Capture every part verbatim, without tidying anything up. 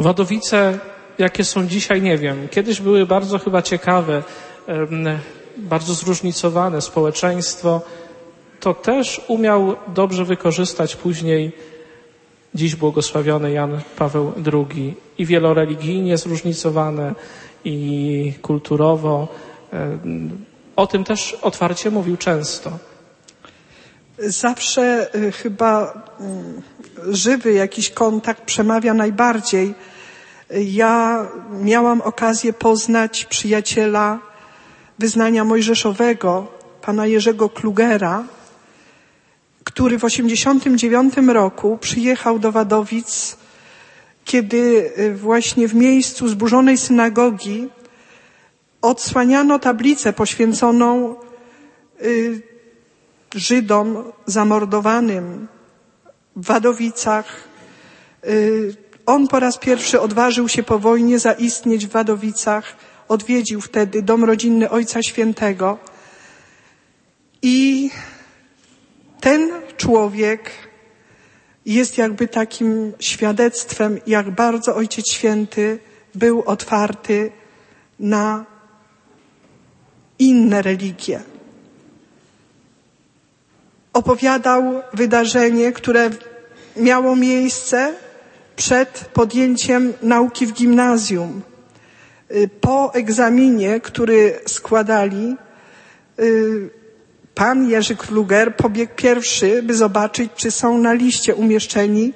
Wadowice, jakie są dzisiaj, nie wiem. Kiedyś były bardzo chyba ciekawe, bardzo zróżnicowane. Społeczeństwo to też umiał dobrze wykorzystać później dziś błogosławiony Jan Paweł drugi. I wieloreligijnie zróżnicowane, i kulturowo. O tym też otwarcie mówił często. Zawsze chyba żywy jakiś kontakt przemawia najbardziej. Ja miałam okazję poznać przyjaciela wyznania mojżeszowego, pana Jerzego Klugera, który w osiemdziesiątym dziewiątym roku przyjechał do Wadowic, kiedy właśnie w miejscu zburzonej synagogi odsłaniano tablicę poświęconą y, Żydom zamordowanym w Wadowicach. Y, on po raz pierwszy odważył się po wojnie zaistnieć w Wadowicach. Odwiedził wtedy dom rodzinny Ojca Świętego. I ten człowiek jest jakby takim świadectwem, jak bardzo Ojciec Święty był otwarty na inne religie. Opowiadał wydarzenie, które miało miejsce przed podjęciem nauki w gimnazjum. Po egzaminie, który składali, pan Jerzy Kluger pobiegł pierwszy, by zobaczyć, czy są na liście umieszczeni.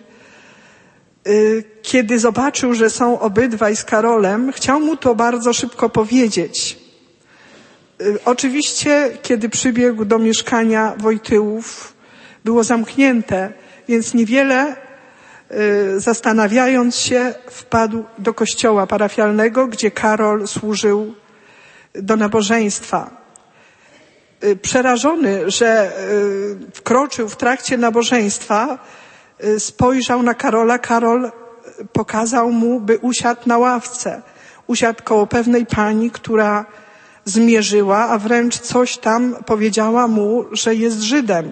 Kiedy zobaczył, że są obydwaj z Karolem, chciał mu to bardzo szybko powiedzieć. Oczywiście, kiedy przybiegł do mieszkania Wojtyłów, było zamknięte, więc niewiele zastanawiając się, wpadł do kościoła parafialnego, gdzie Karol służył do nabożeństwa. Przerażony, że wkroczył w trakcie nabożeństwa, spojrzał na Karola. Karol pokazał mu, by usiadł na ławce. Usiadł koło pewnej pani, która zmierzyła, a wręcz coś tam powiedziała mu, że jest Żydem.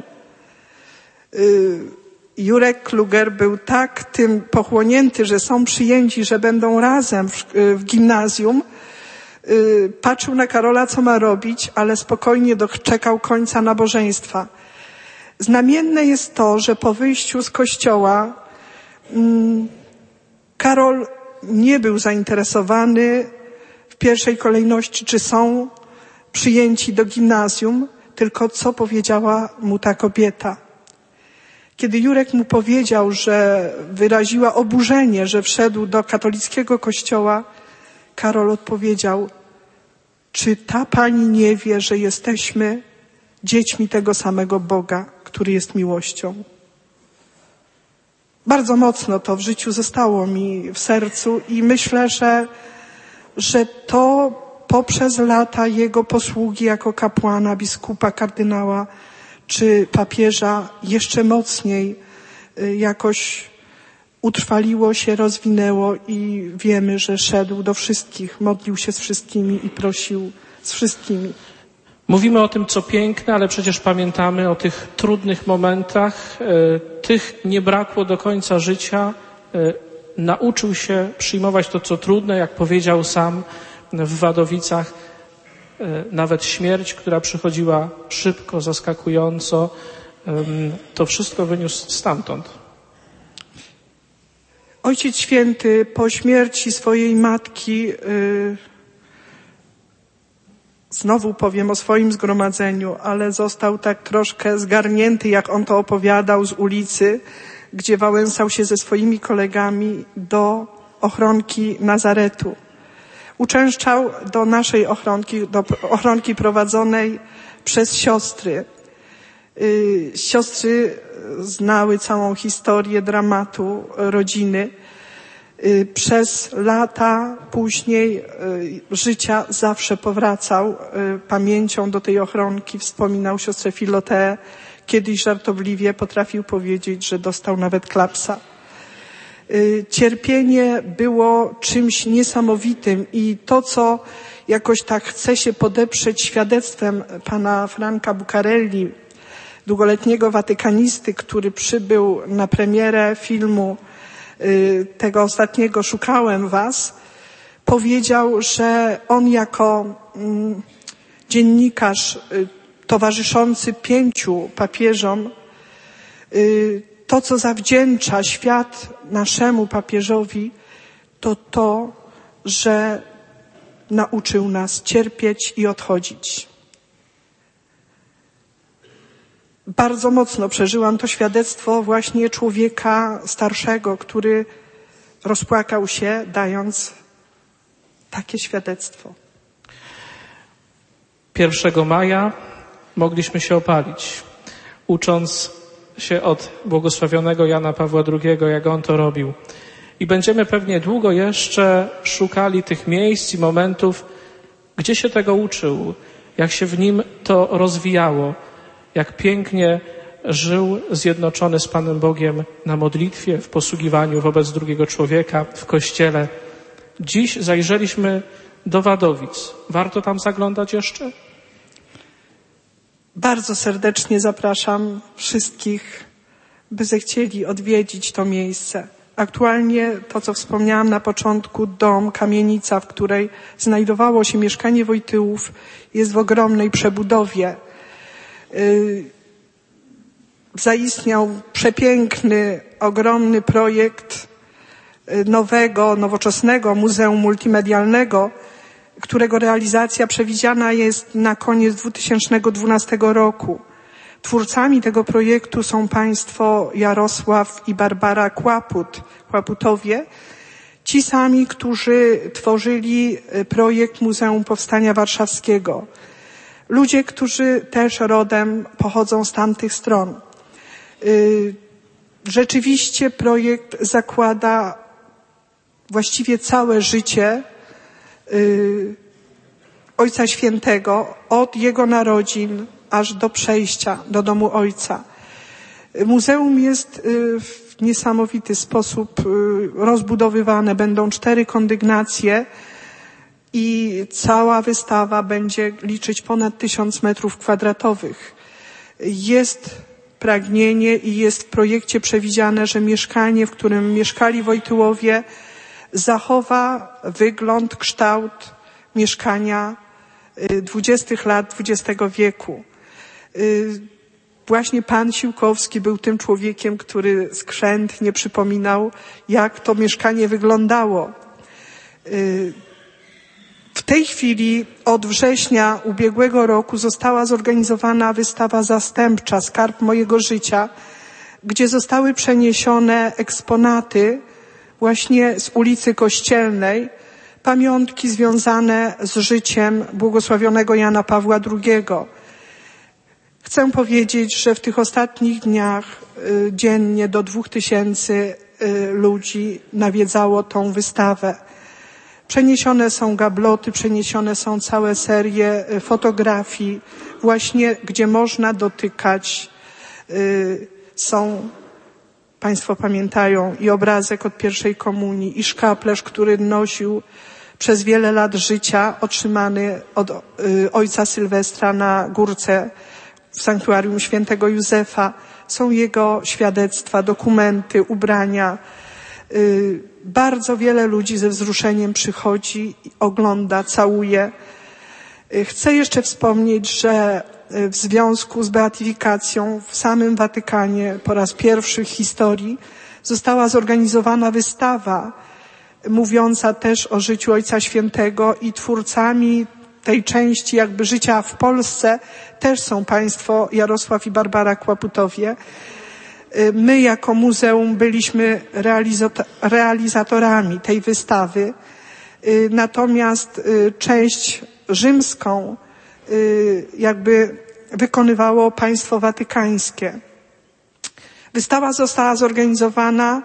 Jurek Kluger był tak tym pochłonięty, że są przyjęci, że będą razem w, w gimnazjum. Patrzył na Karola, co ma robić, ale spokojnie doczekał końca nabożeństwa. Znamienne jest to, że po wyjściu z kościoła mm, Karol nie był zainteresowany w pierwszej kolejności, czy są przyjęci do gimnazjum, tylko co powiedziała mu ta kobieta. Kiedy Jurek mu powiedział, że wyraziła oburzenie, że wszedł do katolickiego kościoła, Karol odpowiedział: czy ta pani nie wie, że jesteśmy dziećmi tego samego Boga, który jest miłością? Bardzo mocno to w życiu zostało mi w sercu i myślę, że, że to poprzez lata jego posługi jako kapłana, biskupa, kardynała czy papieża jeszcze mocniej jakoś utrwaliło się, rozwinęło i wiemy, że szedł do wszystkich, modlił się z wszystkimi i prosił z wszystkimi. Mówimy o tym, co piękne, ale przecież pamiętamy o tych trudnych momentach. Tych nie brakło do końca życia. Nauczył się przyjmować to, co trudne, jak powiedział sam w Wadowicach. Nawet śmierć, która przychodziła szybko, zaskakująco, to wszystko wyniósł stamtąd. Ojciec Święty po śmierci swojej matki, yy, znowu powiem o swoim zgromadzeniu, ale został tak troszkę zgarnięty, jak on to opowiadał, z ulicy, gdzie wałęsał się ze swoimi kolegami do ochronki Nazaretu. Uczęszczał do naszej ochronki, do ochronki prowadzonej przez siostry. Yy, siostry znały całą historię dramatu rodziny. Yy, przez lata później yy, życia zawsze powracał yy, pamięcią do tej ochronki. Wspominał siostrę Filoteę. Kiedyś żartobliwie potrafił powiedzieć, że dostał nawet klapsa. Cierpienie było czymś niesamowitym i to, co jakoś tak chce się podeprzeć świadectwem pana Franka Bucarelli, długoletniego watykanisty, który przybył na premierę filmu tego ostatniego Szukałem was, powiedział, że on jako dziennikarz towarzyszący pięciu papieżom, to co zawdzięcza świat naszemu papieżowi, to to, że nauczył nas cierpieć i odchodzić. Bardzo mocno przeżyłam to świadectwo właśnie człowieka starszego, który rozpłakał się, dając takie świadectwo. pierwszego maja mogliśmy się opalić, ucząc się od błogosławionego Jana Pawła drugiego, jak on to robił. I będziemy pewnie długo jeszcze szukali tych miejsc i momentów, gdzie się tego uczył, jak się w nim to rozwijało, jak pięknie żył zjednoczony z Panem Bogiem na modlitwie, w posługiwaniu wobec drugiego człowieka, w Kościele. Dziś zajrzeliśmy do Wadowic. Warto tam zaglądać jeszcze? Bardzo serdecznie zapraszam wszystkich, by zechcieli odwiedzić to miejsce. Aktualnie to, co wspomniałam na początku, dom, kamienica, w której znajdowało się mieszkanie Wojtyłów, jest w ogromnej przebudowie. Yy, zaistniał przepiękny, ogromny projekt nowego, nowoczesnego muzeum multimedialnego, którego realizacja przewidziana jest na koniec dwa tysiące dwunastego roku. Twórcami tego projektu są państwo Jarosław i Barbara Kłaput, Kłaputowie, ci sami, którzy tworzyli projekt Muzeum Powstania Warszawskiego. Ludzie, którzy też rodem pochodzą z tamtych stron. Rzeczywiście projekt zakłada właściwie całe życie Ojca Świętego, od jego narodzin aż do przejścia do domu Ojca. Muzeum jest w niesamowity sposób rozbudowywane. Będą cztery kondygnacje i cała wystawa będzie liczyć ponad tysiąc metrów kwadratowych. Jest pragnienie i jest w projekcie przewidziane, że mieszkanie, w którym mieszkali Wojtyłowie, zachowa wygląd, kształt mieszkania dwudziestych lat dwudziestego wieku. Właśnie pan Siłkowski był tym człowiekiem, który skrzętnie przypominał, jak to mieszkanie wyglądało. W tej chwili od września ubiegłego roku została zorganizowana wystawa zastępcza Skarb mojego życia, gdzie zostały przeniesione eksponaty właśnie z ulicy Kościelnej, pamiątki związane z życiem błogosławionego Jana Pawła drugiego. Chcę powiedzieć, że w tych ostatnich dniach y, dziennie do dwóch tysięcy y, ludzi nawiedzało tą wystawę. Przeniesione są gabloty, przeniesione są całe serie y, fotografii, właśnie gdzie można dotykać. Y, są, Państwo pamiętają, i obrazek od pierwszej komunii, i szkaplerz, który nosił przez wiele lat życia, otrzymany od y, ojca Sylwestra na górce w sanktuarium świętego Józefa. Są jego świadectwa, dokumenty, ubrania. Y, bardzo wiele ludzi ze wzruszeniem przychodzi, ogląda, całuje. Y, chcę jeszcze wspomnieć, że y, w związku z beatyfikacją w samym Watykanie po raz pierwszy w historii została zorganizowana wystawa mówiąca też o życiu Ojca Świętego, i twórcami tej części jakby życia w Polsce też są państwo Jarosław i Barbara Kłaputowie. My jako muzeum byliśmy realizatorami tej wystawy, natomiast część rzymską jakby wykonywało państwo watykańskie. Wystawa została zorganizowana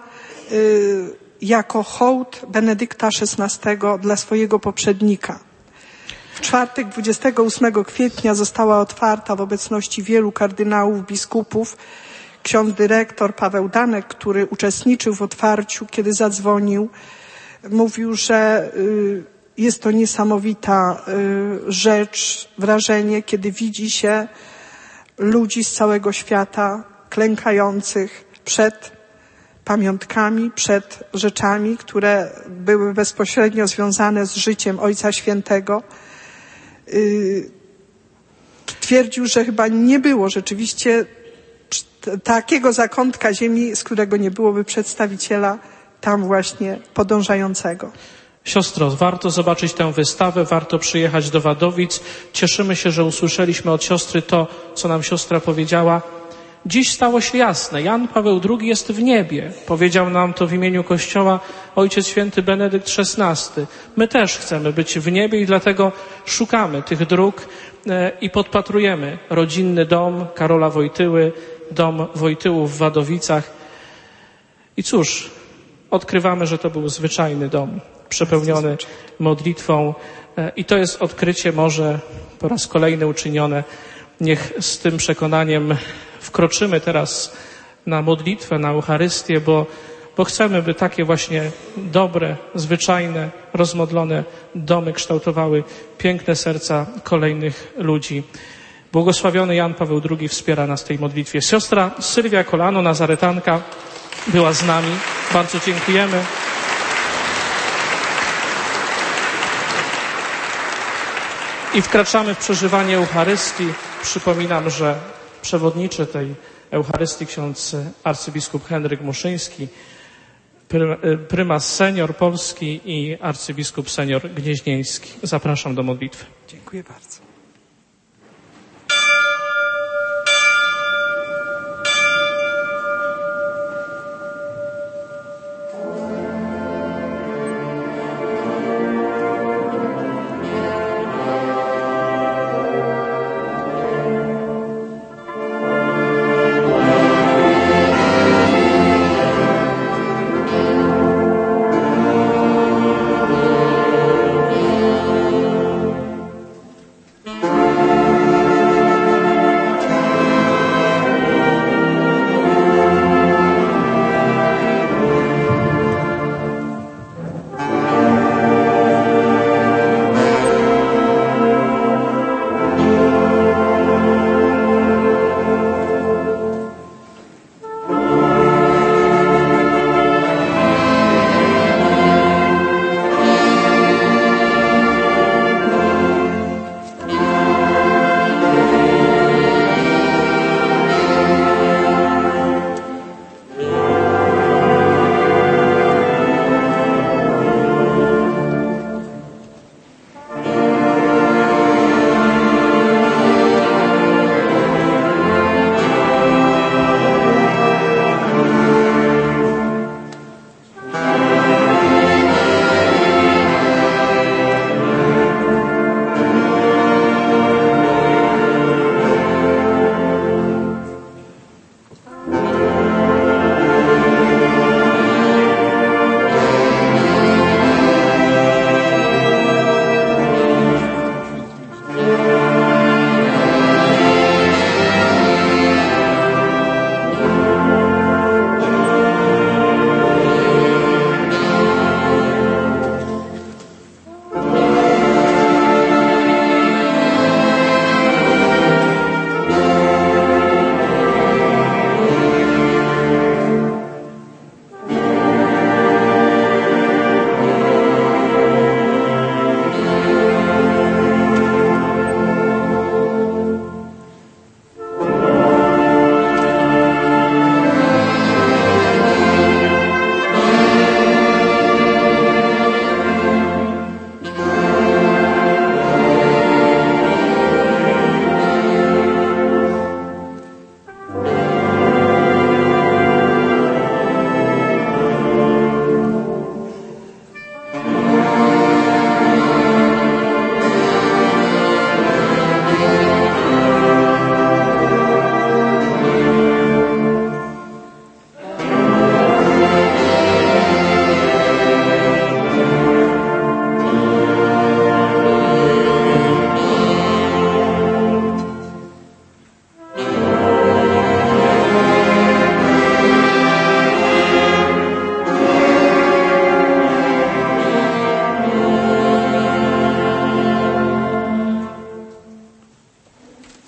jako hołd Benedykta szesnastego dla swojego poprzednika. W czwartek dwudziestego ósmego kwietnia została otwarta w obecności wielu kardynałów, biskupów. Ksiądz dyrektor Paweł Danek, który uczestniczył w otwarciu, kiedy zadzwonił, mówił, że jest to niesamowita rzecz, wrażenie, kiedy widzi się ludzi z całego świata klękających przed pamiątkami, przed rzeczami, które były bezpośrednio związane z życiem Ojca Świętego. Twierdził, że chyba nie było rzeczywiście takiego zakątka ziemi, z którego nie byłoby przedstawiciela tam właśnie podążającego. Siostro, warto zobaczyć tę wystawę, warto przyjechać do Wadowic. Cieszymy się, że usłyszeliśmy od siostry to, co nam siostra powiedziała. Dziś stało się jasne, Jan Paweł drugi jest w niebie. Powiedział nam to w imieniu Kościoła Ojciec Święty Benedykt szesnasty. My też chcemy być w niebie i dlatego szukamy tych dróg i podpatrujemy rodzinny dom Karola Wojtyły, dom Wojtyłów w Wadowicach. I cóż, odkrywamy, że to był zwyczajny dom, przepełniony modlitwą i to jest odkrycie może po raz kolejny uczynione. Niech z tym przekonaniem wkroczymy teraz na modlitwę, na Eucharystię, bo, bo chcemy, by takie właśnie dobre, zwyczajne, rozmodlone domy kształtowały piękne serca kolejnych ludzi. Błogosławiony Jan Paweł drugi wspiera nas w tej modlitwie. Siostra Sylwia Kolano, nazaretanka, była z nami. Bardzo dziękujemy. I wkraczamy w przeżywanie Eucharystii. Przypominam, że przewodniczy tej Eucharystii ksiądz arcybiskup Henryk Muszyński, prymas senior polski i arcybiskup senior gnieźnieński. Zapraszam do modlitwy. Dziękuję bardzo.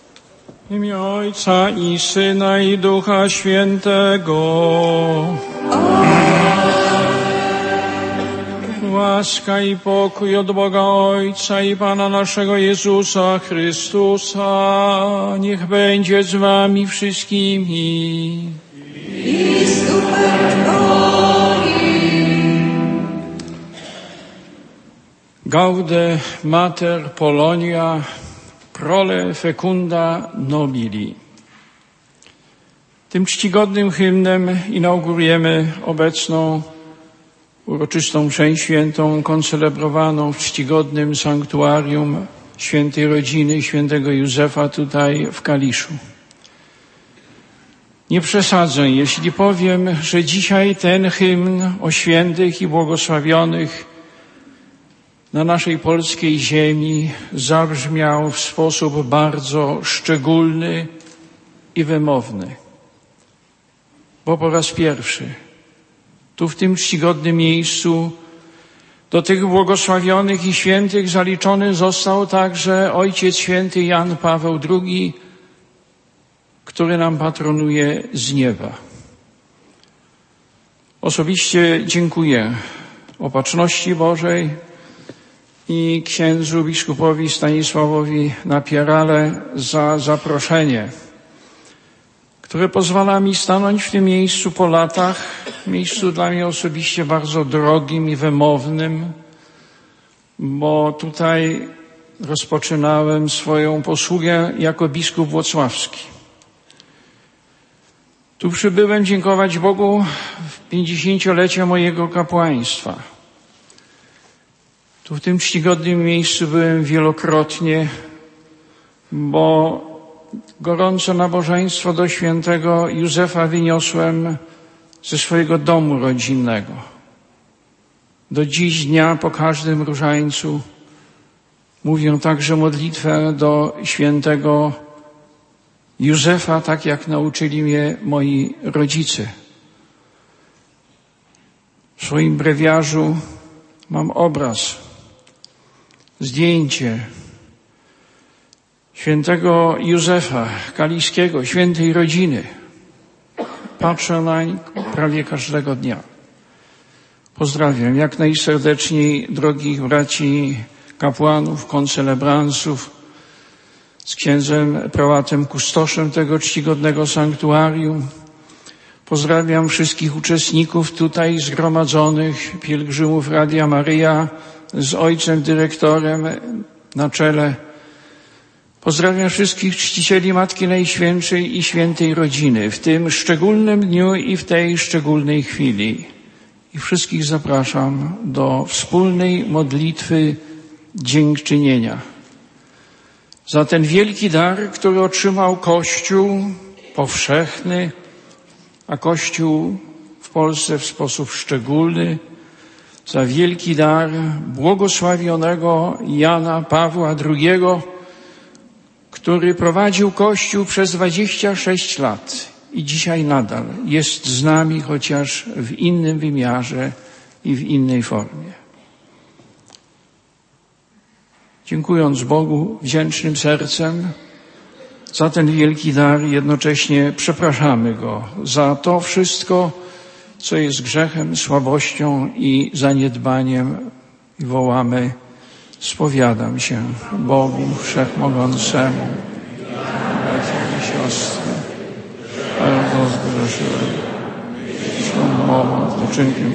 W imię Ojca i Syna i Ducha Świętego. Łaska i pokój od Boga Ojca i Pana naszego Jezusa Chrystusa, niech będzie z wami wszystkimi. I z duchem Twoim. Gaude Mater Polonia, prole fecunda nobili. Tym czcigodnym hymnem inaugurujemy obecną uroczystą mszę świętą, koncelebrowaną w czcigodnym sanktuarium świętej rodziny świętego Józefa tutaj w Kaliszu. Nie przesadzę, jeśli powiem, że dzisiaj ten hymn o świętych i błogosławionych na naszej polskiej ziemi zabrzmiał w sposób bardzo szczególny i wymowny. Bo po raz pierwszy tu w tym czcigodnym miejscu do tych błogosławionych i świętych zaliczony został także Ojciec Święty Jan Paweł drugi, który nam patronuje z nieba. Osobiście dziękuję Opatrzności Bożej i księdzu biskupowi Stanisławowi Napierale za zaproszenie, które pozwala mi stanąć w tym miejscu po latach, miejscu dla mnie osobiście bardzo drogim i wymownym, bo tutaj rozpoczynałem swoją posługę jako biskup włocławski. Tu przybyłem dziękować Bogu w pięćdziesięciolecie mojego kapłaństwa. Tu w tym czcigodnym miejscu byłem wielokrotnie, bo gorące nabożeństwo do świętego Józefa wyniosłem ze swojego domu rodzinnego. Do dziś dnia po każdym różańcu mówię także modlitwę do świętego Józefa, tak jak nauczyli mnie moi rodzice. W swoim brewiarzu mam obraz, zdjęcie świętego Józefa Kaliskiego, świętej rodziny. Patrzę nań prawie każdego dnia. Pozdrawiam jak najserdeczniej drogich braci kapłanów, koncelebransów, z księdzem prałatem kustoszem tego czcigodnego sanktuarium. Pozdrawiam wszystkich uczestników tutaj zgromadzonych, pielgrzymów Radia Maryja z ojcem dyrektorem na czele. Pozdrawiam wszystkich czcicieli Matki Najświętszej i Świętej Rodziny w tym szczególnym dniu i w tej szczególnej chwili. I wszystkich zapraszam do wspólnej modlitwy dziękczynienia za ten wielki dar, który otrzymał Kościół powszechny, a Kościół w Polsce w sposób szczególny, za wielki dar błogosławionego Jana Pawła drugiego, który prowadził Kościół przez dwadzieścia sześć lat i dzisiaj nadal jest z nami, chociaż w innym wymiarze i w innej formie. Dziękując Bogu wdzięcznym sercem za ten wielki dar, jednocześnie przepraszamy Go za to wszystko, co jest grzechem, słabością i zaniedbaniem i wołamy: spowiadam się Bogu Wszechmogącemu, bracia i siostry, bardzo zgrzeszyłem, swą mową, uczynkiem.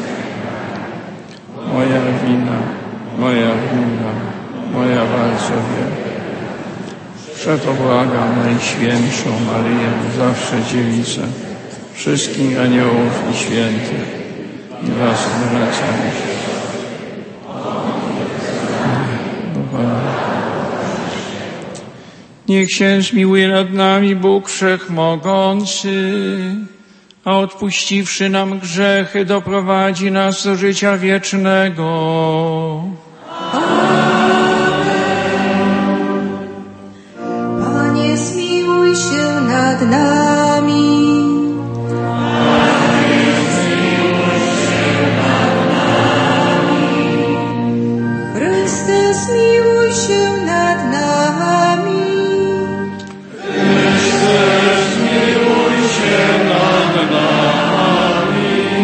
Moja wina, moja wina, moja bardzo wielka. Przeto błagam Najświętszą Maryję, zawsze Dziewicę, wszystkich aniołów i świętych i was zwracam się. Niech się zmiłuje nad nami Bóg Wszechmogący, a odpuściwszy nam grzechy, doprowadzi nas do życia wiecznego. Panie, zmiłuj się nad nami. Panie, zmiłuj się nad nami. Chryste, zmiłuj się nad nami. Chryste, zmiłuj się nad nami.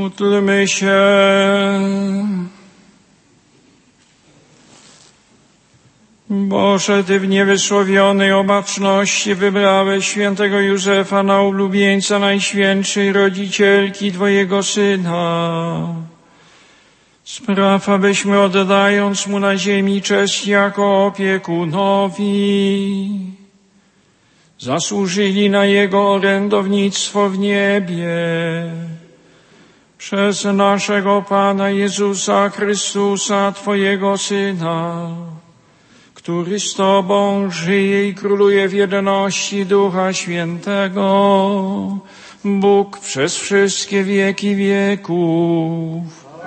Módlmy się. Boże, Ty w niewysłowionej obaczności wybrałeś świętego Józefa na ulubieńca Najświętszej Rodzicielki Twojego Syna. Spraw, abyśmy oddając Mu na ziemi cześć jako opiekunowi, zasłużyli na Jego orędownictwo w niebie. Przez naszego Pana Jezusa Chrystusa, Twojego Syna, który z Tobą żyje i króluje w jedności Ducha Świętego, Bóg przez wszystkie wieki wieków.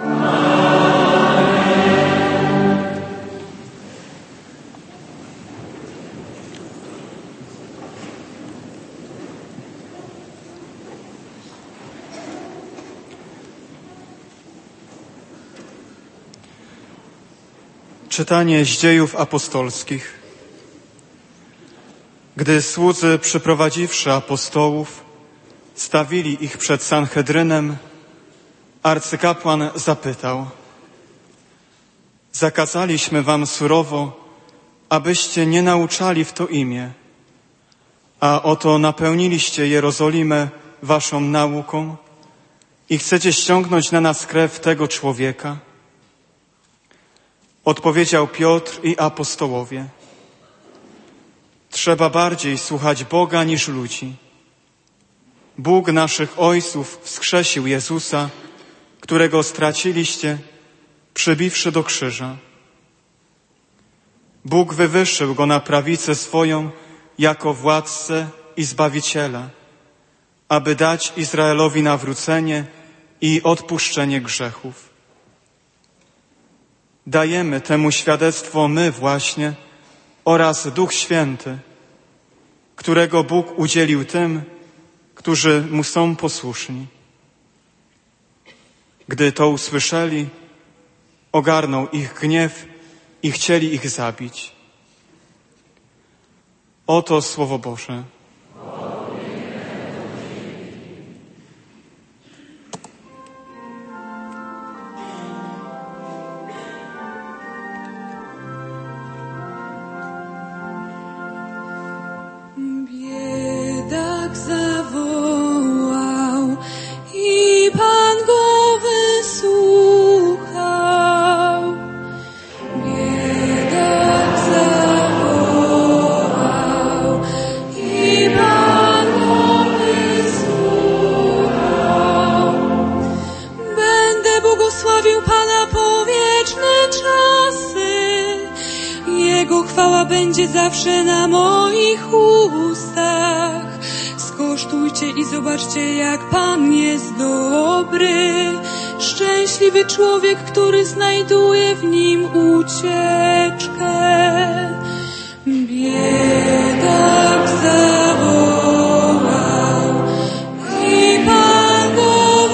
Czytanie z Dziejów Apostolskich. Gdy słudzy, przyprowadziwszy apostołów, stawili ich przed Sanhedrynem, arcykapłan zapytał: zakazaliśmy wam surowo, abyście nie nauczali w to imię, a oto napełniliście Jerozolimę waszą nauką i chcecie ściągnąć na nas krew tego człowieka? Odpowiedział Piotr i apostołowie: trzeba bardziej słuchać Boga niż ludzi. Bóg naszych ojców wskrzesił Jezusa, którego straciliście, przybiwszy do krzyża. Bóg wywyższył Go na prawicę swoją jako władcę i Zbawiciela, aby dać Izraelowi nawrócenie i odpuszczenie grzechów. Dajemy temu świadectwo my właśnie oraz Duch Święty, którego Bóg udzielił tym, którzy Mu są posłuszni. Gdy to usłyszeli, ogarnął ich gniew i chcieli ich zabić. Oto Słowo Boże. Będzie zawsze na moich ustach. Skosztujcie i zobaczcie, jak Pan jest dobry. Szczęśliwy człowiek, który znajduje w Nim ucieczkę. Biedak zawołał i Pan go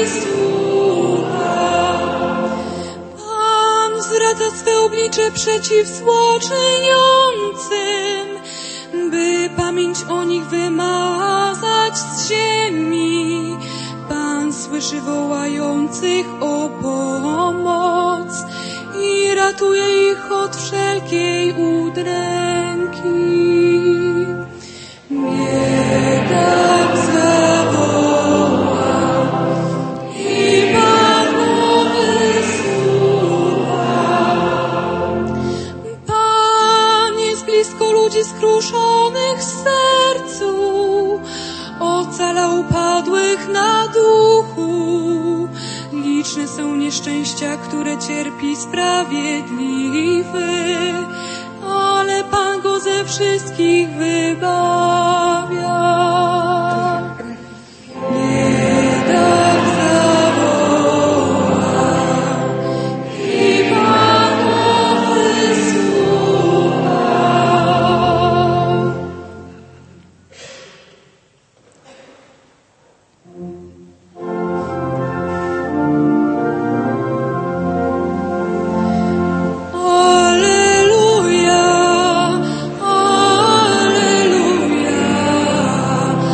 wysłuchał. Pan zwraca swe oblicze przeciw złoczyniącym, by pamięć o nich wymazać z ziemi. Pan słyszy wołających o pomoc i ratuje ich od wszelkiej udręki. Biedak zawołał i Pan go wysłuchał. Pan jest blisko ludzi skruszonych w sercu, ocala upadłych na duchu. Liczne są nieszczęścia, które cierpi sprawiedliwy, ale Pan go ze wszystkich wybawia. Biedak zawołał i Pan go wysłuchał. Alleluja, alleluja,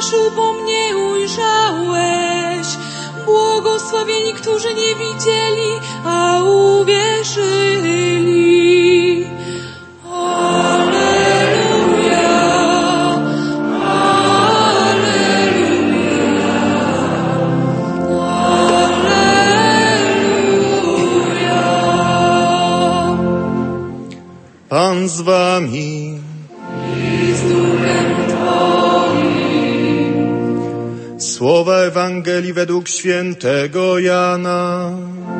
straszył, bo mnie ujrzałeś. Błogosławieni, którzy nie widzieli, a uwierzyli. Alleluja, alleluja, alleluja. Pan z wami. I z duchem Twoim. Słowa Ewangelii według świętego Jana.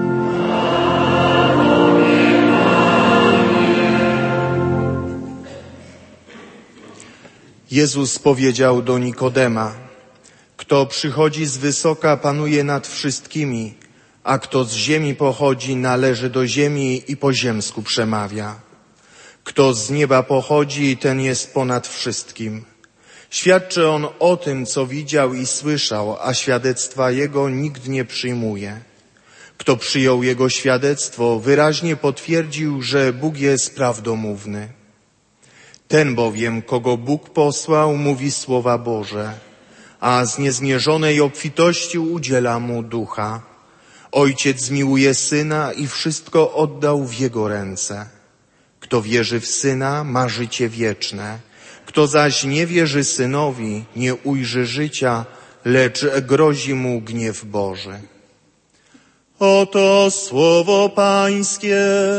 Jezus powiedział do Nikodema: kto przychodzi z wysoka, panuje nad wszystkimi, a kto z ziemi pochodzi, należy do ziemi i po ziemsku przemawia. Kto z nieba pochodzi, ten jest ponad wszystkim. Świadczy on o tym, co widział i słyszał, a świadectwa jego nikt nie przyjmuje. Kto przyjął jego świadectwo, wyraźnie potwierdził, że Bóg jest prawdomówny. Ten bowiem, kogo Bóg posłał, mówi słowa Boże, a z niezmierzonej obfitości udziela mu ducha. Ojciec miłuje Syna i wszystko oddał w Jego ręce. Kto wierzy w Syna, ma życie wieczne. Kto zaś nie wierzy Synowi, nie ujrzy życia, lecz grozi mu gniew Boży. Oto słowo Pańskie.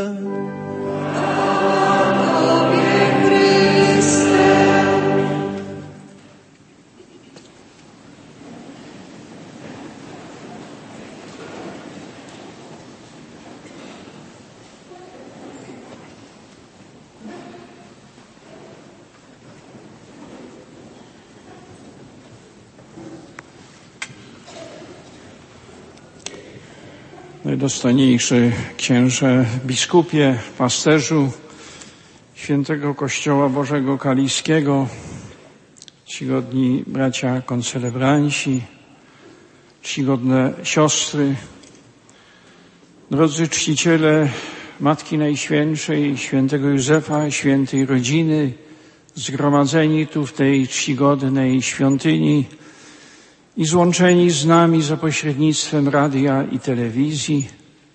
Najdostojniejszy księże, biskupie, pasterzu Świętego Kościoła Bożego Kaliskiego, czcigodni bracia koncelebranci, czcigodne siostry, drodzy czciciele Matki Najświętszej, Świętego Józefa, Świętej Rodziny, zgromadzeni tu w tej czcigodnej świątyni i złączeni z nami za pośrednictwem radia i telewizji.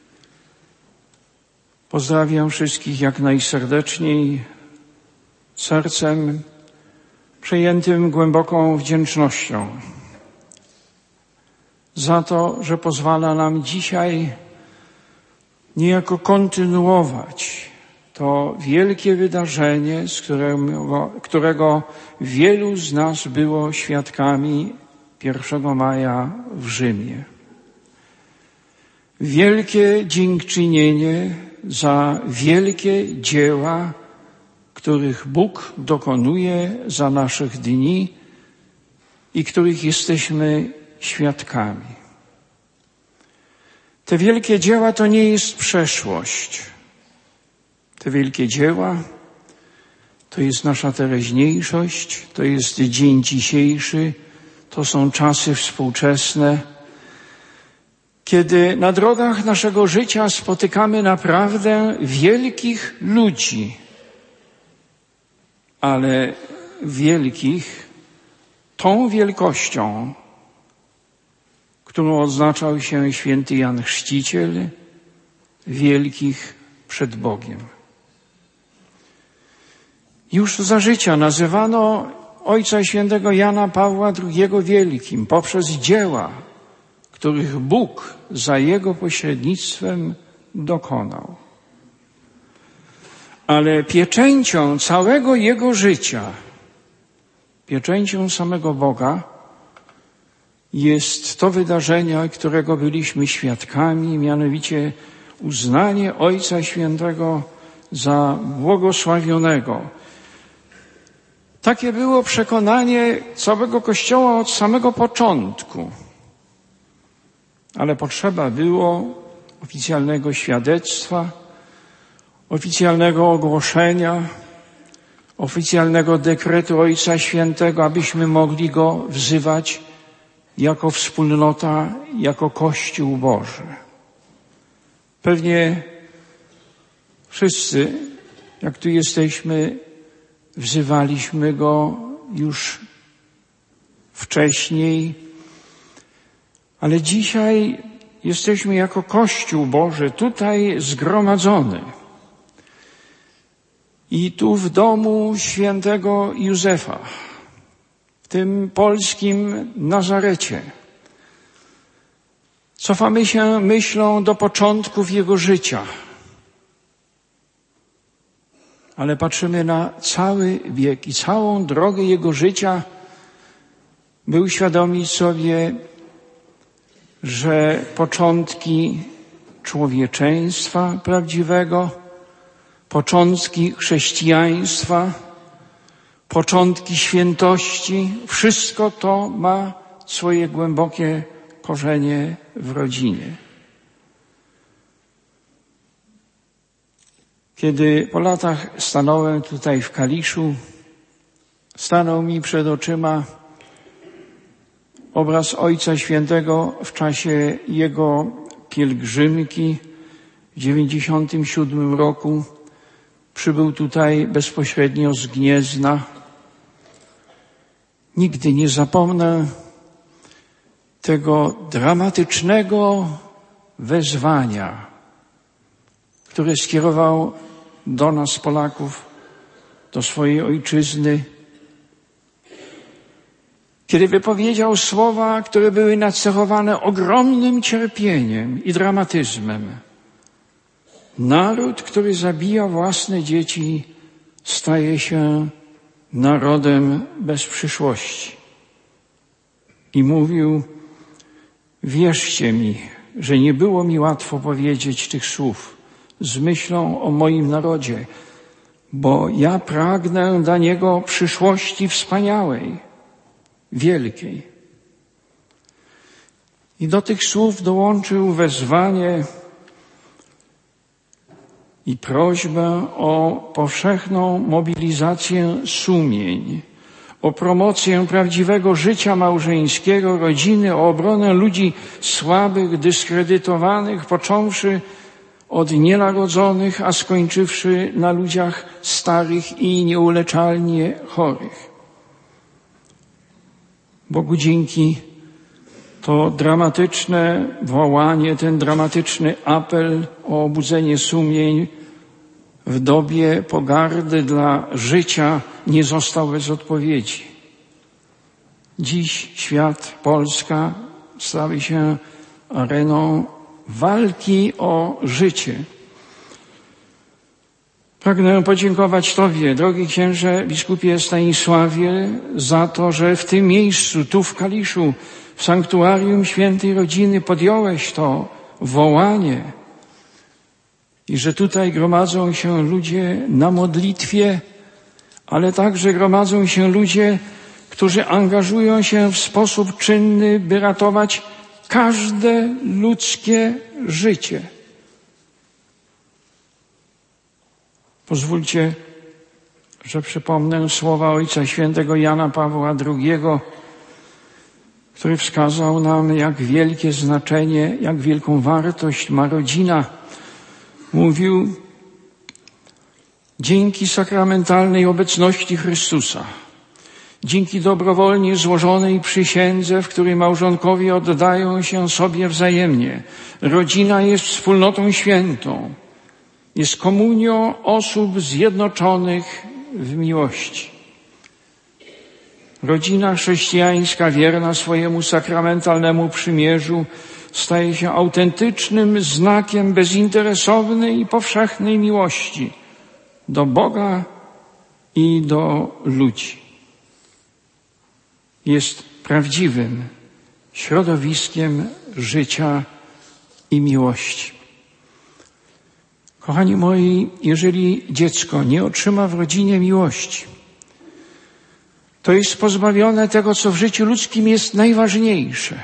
Pozdrawiam wszystkich jak najserdeczniej, sercem przejętym głęboką wdzięcznością za to, że pozwala nam dzisiaj niejako kontynuować to wielkie wydarzenie, z którego, którego wielu z nas było świadkami pierwszego maja w Rzymie. Wielkie dziękczynienie za wielkie dzieła, których Bóg dokonuje za naszych dni i których jesteśmy świadkami. Te wielkie dzieła to nie jest przeszłość. Te wielkie dzieła to jest nasza teraźniejszość, to jest dzień dzisiejszy, to są czasy współczesne, kiedy na drogach naszego życia spotykamy naprawdę wielkich ludzi, ale wielkich tą wielkością, którą odznaczał się święty Jan Chrzciciel, wielkich przed Bogiem. Już za życia nazywano Ojca Świętego Jana Pawła drugiego wielkim poprzez dzieła, których Bóg za jego pośrednictwem dokonał. Ale pieczęcią całego jego życia, pieczęcią samego Boga jest to wydarzenie, którego byliśmy świadkami, mianowicie uznanie Ojca Świętego za błogosławionego. Takie było przekonanie całego Kościoła od samego początku. Ale potrzeba było oficjalnego świadectwa, oficjalnego ogłoszenia, oficjalnego dekretu Ojca Świętego, abyśmy mogli Go wzywać jako wspólnota, jako Kościół Boży. Pewnie wszyscy, jak tu jesteśmy, wzywaliśmy Go już wcześniej. wcześniej, ale dzisiaj jesteśmy jako Kościół Boży tutaj zgromadzony. I tu w domu świętego Józefa, w tym polskim Nazarecie, cofamy się myślą do początków jego życia, ale patrzymy na cały wiek i całą drogę jego życia, by uświadomić sobie, że początki człowieczeństwa prawdziwego, początki chrześcijaństwa, początki świętości, wszystko to ma swoje głębokie korzenie w rodzinie. Kiedy po latach stanąłem tutaj w Kaliszu, stanął mi przed oczyma obraz Ojca Świętego w czasie jego pielgrzymki w dziewięćdziesiątym siódmym roku. Przybył tutaj bezpośrednio z Gniezna. Nigdy nie zapomnę tego dramatycznego wezwania, które skierował do nas, Polaków, do swojej ojczyzny, kiedy wypowiedział słowa, które były nacechowane ogromnym cierpieniem i dramatyzmem. Naród, który zabija własne dzieci, staje się narodem bez przyszłości. I mówił: wierzcie mi, że nie było mi łatwo powiedzieć tych słów z myślą o moim narodzie, bo ja pragnę dla niego przyszłości wspaniałej, wielkiej. I do tych słów dołączył wezwanie i prośbę o powszechną mobilizację sumień, o promocję prawdziwego życia małżeńskiego, rodziny, o obronę ludzi słabych, dyskredytowanych, począwszy od nienarodzonych, a skończywszy na ludziach starych i nieuleczalnie chorych. Bogu dzięki, to dramatyczne wołanie, ten dramatyczny apel o obudzenie sumień w dobie pogardy dla życia nie został bez odpowiedzi. Dziś świat, Polska stały się areną walki o życie. Pragnę podziękować Tobie, drogi księże biskupie Stanisławie, za to, że w tym miejscu, tu w Kaliszu, w sanktuarium Świętej Rodziny podjąłeś to wołanie i że tutaj gromadzą się ludzie na modlitwie, ale także gromadzą się ludzie, którzy angażują się w sposób czynny, by ratować każde ludzkie życie. Pozwólcie, że przypomnę słowa Ojca Świętego Jana Pawła drugiego, który wskazał nam, jak wielkie znaczenie, jak wielką wartość ma rodzina. Mówił: dzięki sakramentalnej obecności Chrystusa, dzięki dobrowolnie złożonej przysiędze, w której małżonkowie oddają się sobie wzajemnie, rodzina jest wspólnotą świętą, jest komunią osób zjednoczonych w miłości. Rodzina chrześcijańska, wierna swojemu sakramentalnemu przymierzu, staje się autentycznym znakiem bezinteresownej i powszechnej miłości do Boga i do ludzi. Jest prawdziwym środowiskiem życia i miłości. Kochani moi, jeżeli dziecko nie otrzyma w rodzinie miłości, to jest pozbawione tego, co w życiu ludzkim jest najważniejsze.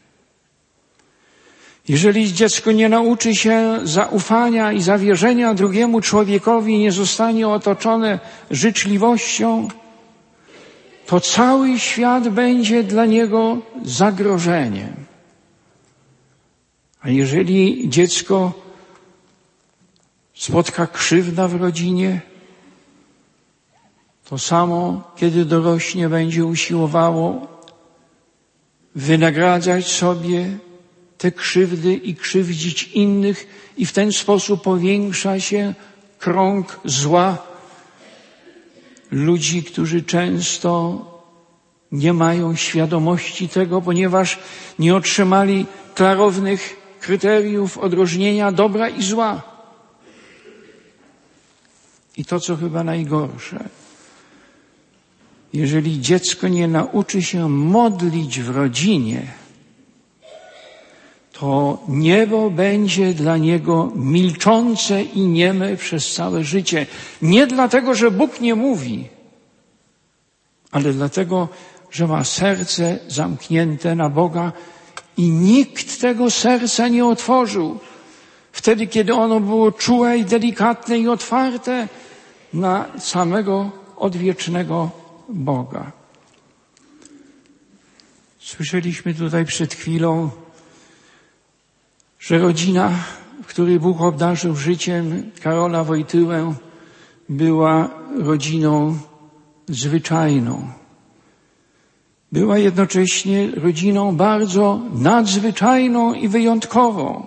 Jeżeli dziecko nie nauczy się zaufania i zawierzenia drugiemu człowiekowi, nie zostanie otoczone życzliwością, to cały świat będzie dla niego zagrożeniem. A jeżeli dziecko spotka krzywda w rodzinie, to samo, kiedy dorośnie, będzie usiłowało wynagradzać sobie te krzywdy i krzywdzić innych i w ten sposób powiększa się krąg zła ludzi, którzy często nie mają świadomości tego, ponieważ nie otrzymali klarownych kryteriów odróżnienia dobra i zła. I to, co chyba najgorsze, jeżeli dziecko nie nauczy się modlić w rodzinie, to niebo będzie dla niego milczące i nieme przez całe życie. Nie dlatego, że Bóg nie mówi, ale dlatego, że ma serce zamknięte na Boga i nikt tego serca nie otworzył. Wtedy, kiedy ono było czułe i delikatne i otwarte na samego odwiecznego Boga. Słyszeliśmy tutaj przed chwilą, że rodzina, w której Bóg obdarzył życiem Karola Wojtyłę, była rodziną zwyczajną. Była jednocześnie rodziną bardzo nadzwyczajną i wyjątkową.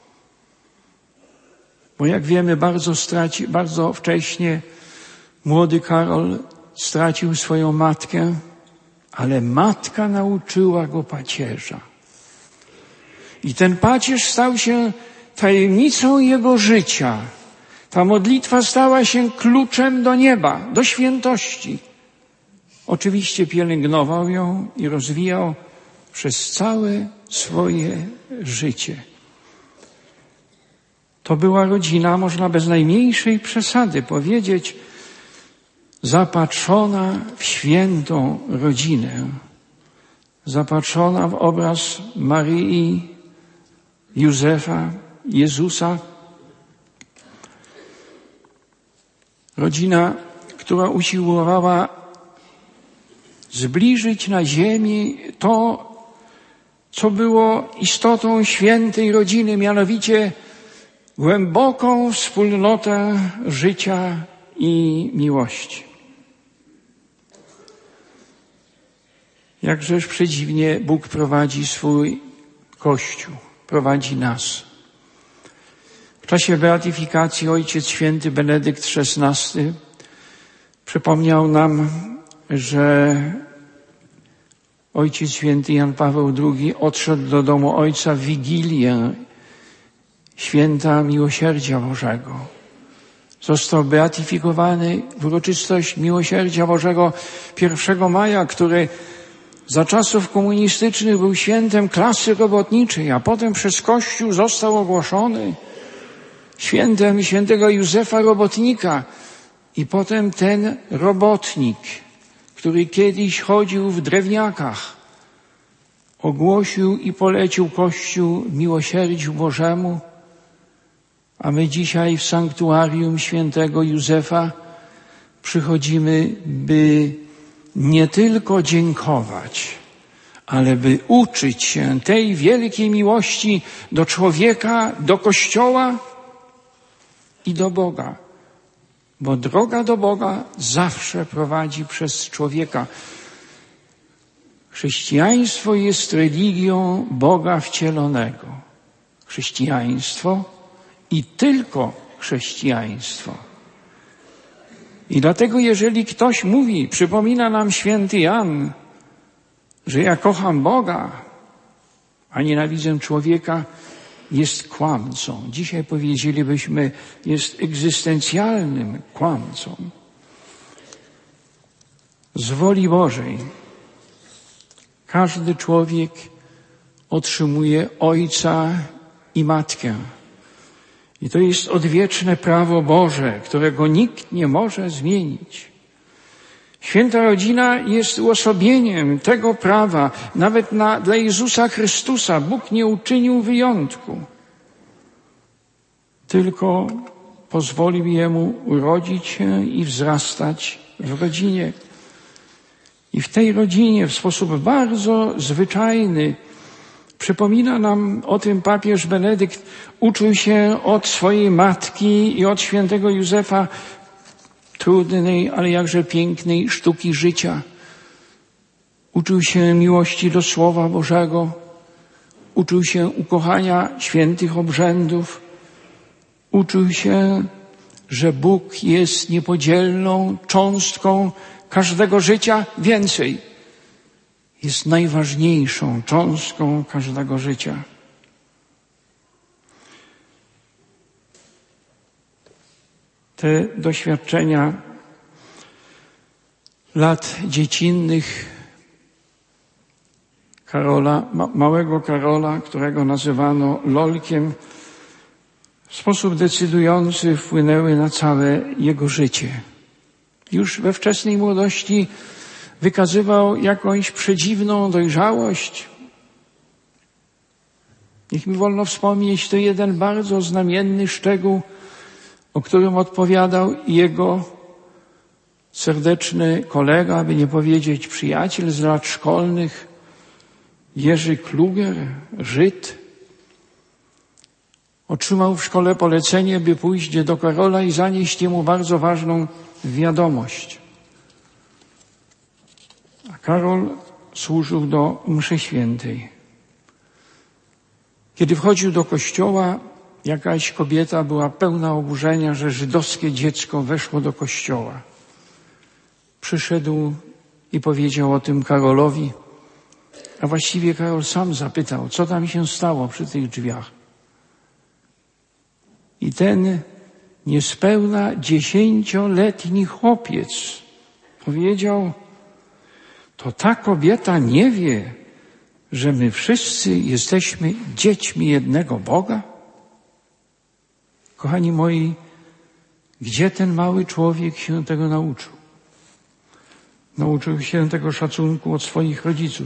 Bo jak wiemy, bardzo, straci, bardzo wcześnie młody Karol stracił swoją matkę, ale matka nauczyła go pacierza. I ten pacierz stał się tajemnicą jego życia. Ta modlitwa stała się kluczem do nieba, do świętości. Oczywiście pielęgnował ją i rozwijał przez całe swoje życie. To była rodzina, można bez najmniejszej przesady powiedzieć, zapatrzona w świętą rodzinę, zapatrzona w obraz Maryi, Józefa, Jezusa. Rodzina, która usiłowała zbliżyć na ziemi to, co było istotą świętej rodziny, mianowicie głęboką wspólnotę życia i miłości. Jakżeż przedziwnie Bóg prowadzi swój Kościół, prowadzi nas. W czasie beatyfikacji Ojciec Święty Benedykt szesnasty przypomniał nam, że Ojciec Święty Jan Paweł drugi odszedł do domu Ojca w Wigilię Święta Miłosierdzia Bożego. Został beatyfikowany w uroczystość Miłosierdzia Bożego pierwszego maja, który za czasów komunistycznych był świętem klasy robotniczej, a potem przez Kościół został ogłoszony świętem świętego Józefa Robotnika. I potem ten robotnik, który kiedyś chodził w drewniakach, ogłosił i polecił Kościół miłosierdziu Bożemu, a my dzisiaj w sanktuarium świętego Józefa przychodzimy, by nie tylko dziękować, ale by uczyć się tej wielkiej miłości do człowieka, do Kościoła i do Boga. Bo droga do Boga zawsze prowadzi przez człowieka. Chrześcijaństwo jest religią Boga wcielonego. Chrześcijaństwo i tylko chrześcijaństwo. I dlatego, jeżeli ktoś mówi, przypomina nam święty Jan, że ja kocham Boga, a nienawidzę człowieka, jest kłamcą. Dzisiaj powiedzielibyśmy, jest egzystencjalnym kłamcą. Z woli Bożej każdy człowiek otrzymuje ojca i matkę. I to jest odwieczne prawo Boże, którego nikt nie może zmienić. Święta rodzina jest uosobieniem tego prawa. Nawet na, dla Jezusa Chrystusa Bóg nie uczynił wyjątku. Tylko pozwolił Jemu urodzić się i wzrastać w rodzinie. I w tej rodzinie w sposób bardzo zwyczajny przypomina nam o tym papież Benedykt, uczył się od swojej matki i od świętego Józefa trudnej, ale jakże pięknej sztuki życia. Uczył się miłości do Słowa Bożego, uczył się ukochania świętych obrzędów, uczył się, że Bóg jest niepodzielną cząstką każdego życia, więcej, jest najważniejszą cząstką każdego życia. Te doświadczenia lat dziecinnych Karola, ma, małego Karola, którego nazywano Lolkiem, w sposób decydujący wpłynęły na całe jego życie. Już we wczesnej młodości wykazywał jakąś przedziwną dojrzałość. Niech mi wolno wspomnieć to jeden bardzo znamienny szczegół, o którym opowiadał jego serdeczny kolega, aby nie powiedzieć przyjaciel z lat szkolnych, Jerzy Kluger, Żyd. Otrzymał w szkole polecenie, by pójść do Karola i zanieść mu bardzo ważną wiadomość. A Karol służył do mszy świętej. Kiedy wchodził do kościoła, jakaś kobieta była pełna oburzenia, że żydowskie dziecko weszło do kościoła. Przyszedł i powiedział o tym Karolowi, a właściwie Karol sam zapytał, co tam się stało przy tych drzwiach. I ten niespełna dziesięcioletni chłopiec powiedział, to ta kobieta nie wie, że my wszyscy jesteśmy dziećmi jednego Boga? Kochani moi, gdzie ten mały człowiek się tego nauczył? Nauczył się tego szacunku od swoich rodziców.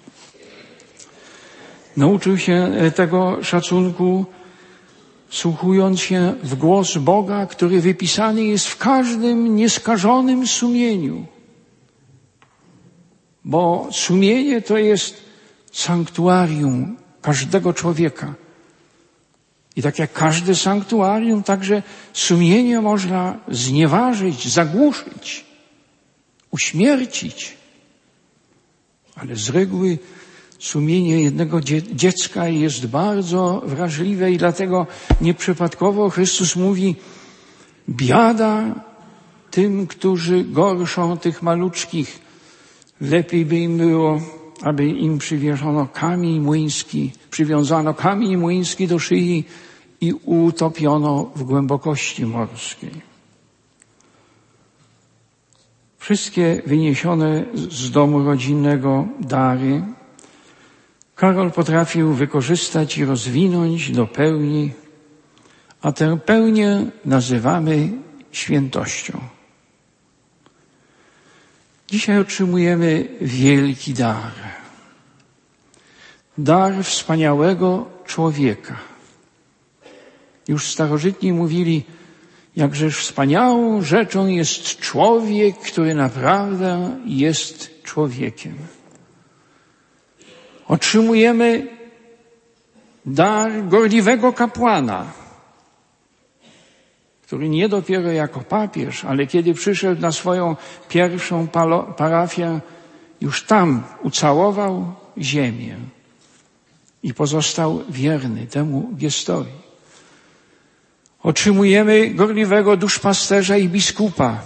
Nauczył się tego szacunku, wsłuchując się w głos Boga, który wypisany jest w każdym nieskażonym sumieniu. Bo sumienie to jest sanktuarium każdego człowieka. I tak jak każde sanktuarium, także sumienie można znieważyć, zagłuszyć, uśmiercić. Ale z reguły sumienie jednego dziecka jest bardzo wrażliwe i dlatego nieprzypadkowo Chrystus mówi, biada tym, którzy gorszą tych maluczkich. Lepiej by im było, aby im przywiązano kamień młyński, przywiązano kamień młyński do szyi i utopiono w głębokości morskiej. Wszystkie wyniesione z domu rodzinnego dary Karol potrafił wykorzystać i rozwinąć do pełni, a tę pełnię nazywamy świętością. Dzisiaj otrzymujemy wielki dar. Dar wspaniałego człowieka. Już starożytni mówili, jakżeż wspaniałą rzeczą jest człowiek, który naprawdę jest człowiekiem. Otrzymujemy dar gorliwego kapłana, który nie dopiero jako papież, ale kiedy przyszedł na swoją pierwszą parafię, już tam ucałował ziemię i pozostał wierny temu gestowi. Otrzymujemy gorliwego duszpasterza i biskupa,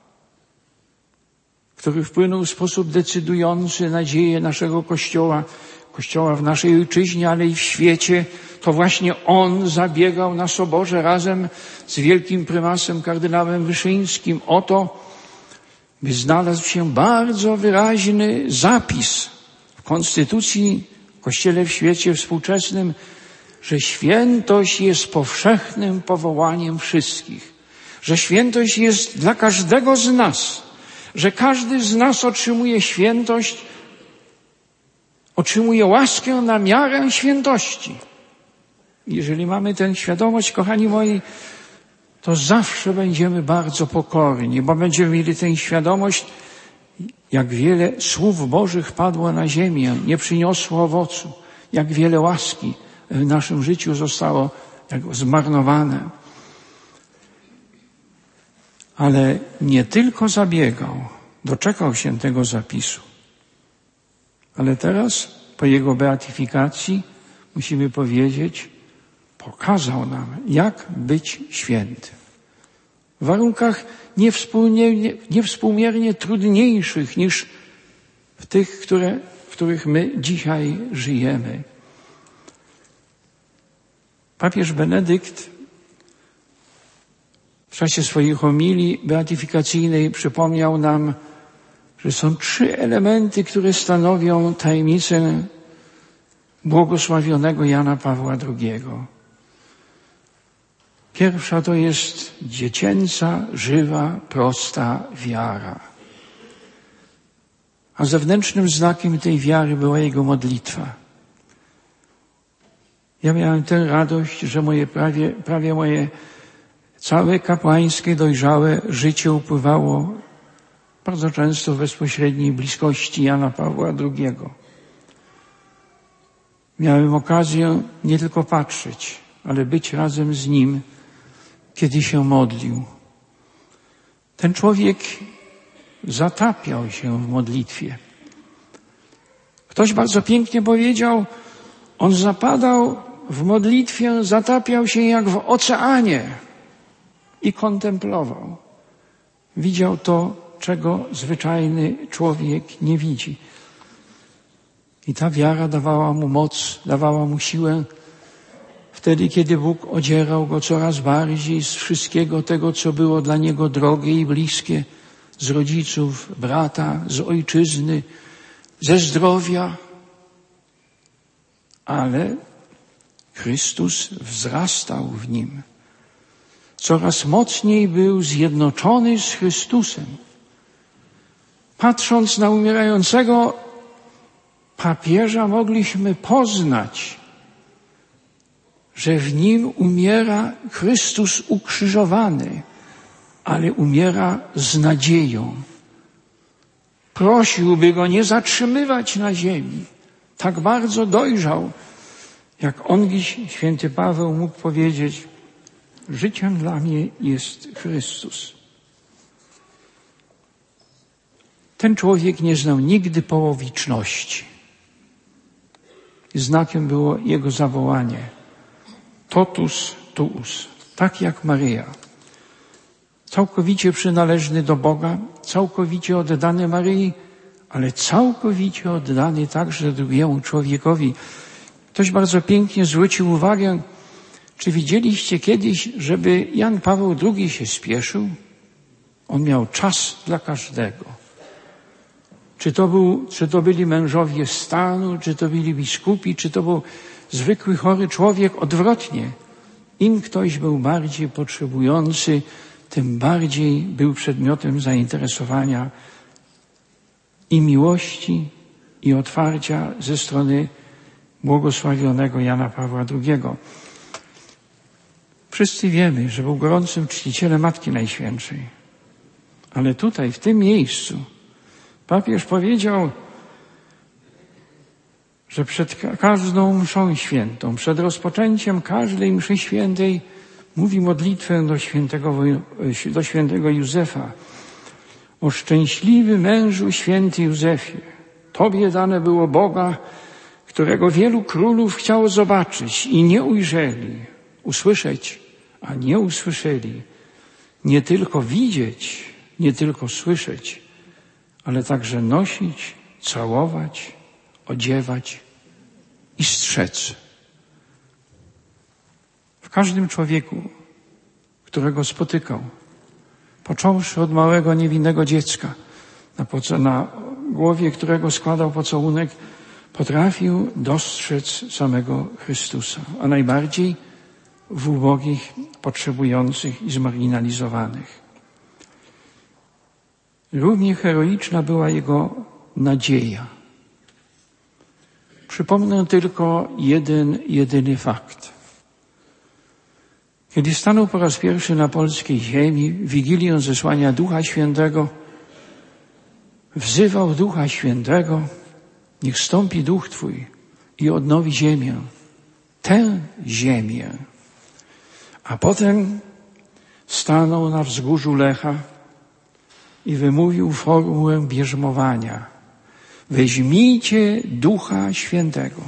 który wpłynął w sposób decydujący na dzieje naszego Kościoła, Kościoła w naszej ojczyźnie, ale i w świecie. To właśnie on zabiegał na Soborze razem z wielkim prymasem kardynałem Wyszyńskim o to, by znalazł się bardzo wyraźny zapis w Konstytucji w Kościele w świecie współczesnym, że świętość jest powszechnym powołaniem wszystkich, że świętość jest dla każdego z nas, że każdy z nas otrzymuje świętość, otrzymuje łaskę na miarę świętości. Jeżeli mamy tę świadomość, kochani moi, to zawsze będziemy bardzo pokorni, bo będziemy mieli tę świadomość, jak wiele słów Bożych padło na ziemię, nie przyniosło owocu, jak wiele łaski w naszym życiu zostało jak zmarnowane. Ale nie tylko zabiegał, doczekał się tego zapisu, Ale teraz, po jego beatyfikacji, musimy powiedzieć, pokazał nam, jak być świętym. W warunkach niewspółmiernie, niewspółmiernie trudniejszych niż w tych, które, w których my dzisiaj żyjemy. Papież Benedykt w czasie swojej homilii beatyfikacyjnej przypomniał nam, że są trzy elementy, które stanowią tajemnicę błogosławionego Jana Pawła drugiego. Pierwsza to jest dziecięca, żywa, prosta wiara. A zewnętrznym znakiem tej wiary była jego modlitwa. Ja miałem tę radość, że moje prawie, prawie moje całe kapłańskie, dojrzałe życie upływało bardzo często w bezpośredniej bliskości Jana Pawła drugiego. Miałem okazję nie tylko patrzeć, ale być razem z nim, kiedy się modlił. Ten człowiek zatapiał się w modlitwie. Ktoś bardzo pięknie powiedział, on zapadał w modlitwie, zatapiał się jak w oceanie i kontemplował. Widział to, czego zwyczajny człowiek nie widzi. I ta wiara dawała mu moc, dawała mu siłę wtedy, kiedy Bóg odzierał go coraz bardziej z wszystkiego tego, co było dla niego drogie i bliskie, z rodziców, brata, z ojczyzny, ze zdrowia. Ale Chrystus wzrastał w nim. Coraz mocniej był zjednoczony z Chrystusem. Patrząc na umierającego papieża, mogliśmy poznać, że w nim umiera Chrystus ukrzyżowany, ale umiera z nadzieją. Prosiłby go nie zatrzymywać na ziemi. Tak bardzo dojrzał, jak on dziś, święty Paweł, mógł powiedzieć, życiem dla mnie jest Chrystus. Ten człowiek nie znał nigdy połowiczności. Znakiem było jego zawołanie totus tuus, tak jak Maryja. Całkowicie przynależny do Boga, całkowicie oddany Maryi, ale całkowicie oddany także drugiemu człowiekowi. Ktoś bardzo pięknie zwrócił uwagę, czy widzieliście kiedyś, żeby Jan Paweł drugi się spieszył? On miał czas dla każdego. Czy to był, czy to byli mężowie stanu, czy to byli biskupi, czy to był zwykły chory człowiek? Odwrotnie. Im ktoś był bardziej potrzebujący, tym bardziej był przedmiotem zainteresowania i miłości, i otwarcia ze strony błogosławionego Jana Pawła drugiego. Wszyscy wiemy, że był gorącym czcicielem Matki Najświętszej. Ale tutaj, w tym miejscu, papież powiedział, że przed każdą mszą świętą, przed rozpoczęciem każdej mszy świętej mówi modlitwę do świętego, do świętego Józefa. O szczęśliwy mężu święty Józefie, Tobie dane było Boga, którego wielu królów chciało zobaczyć i nie ujrzeli, usłyszeć, a nie usłyszeli, nie tylko widzieć, nie tylko słyszeć, ale także nosić, całować, odziewać i strzec. W każdym człowieku, którego spotykał, począwszy od małego, niewinnego dziecka, na, poco- na głowie którego składał pocałunek, potrafił dostrzec samego Chrystusa, a najbardziej w ubogich, potrzebujących i zmarginalizowanych. Równie heroiczna była jego nadzieja. Przypomnę tylko jeden, jedyny fakt. Kiedy stanął po raz pierwszy na polskiej ziemi, w Wigilię zesłania Ducha Świętego, wzywał Ducha Świętego, niech stąpi Duch Twój i odnowi ziemię, tę ziemię. A potem stanął na wzgórzu Lecha i wymówił formułę bierzmowania. Weźmijcie Ducha Świętego.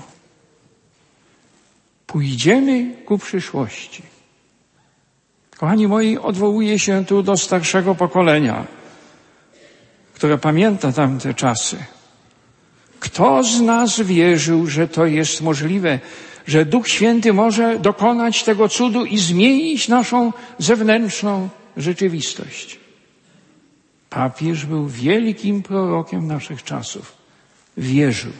Pójdziemy ku przyszłości. Kochani moi, odwołuję się tu do starszego pokolenia, które pamięta tamte czasy. Kto z nas wierzył, że to jest możliwe, że Duch Święty może dokonać tego cudu i zmienić naszą zewnętrzną rzeczywistość? Papież był wielkim prorokiem naszych czasów. Wierzył.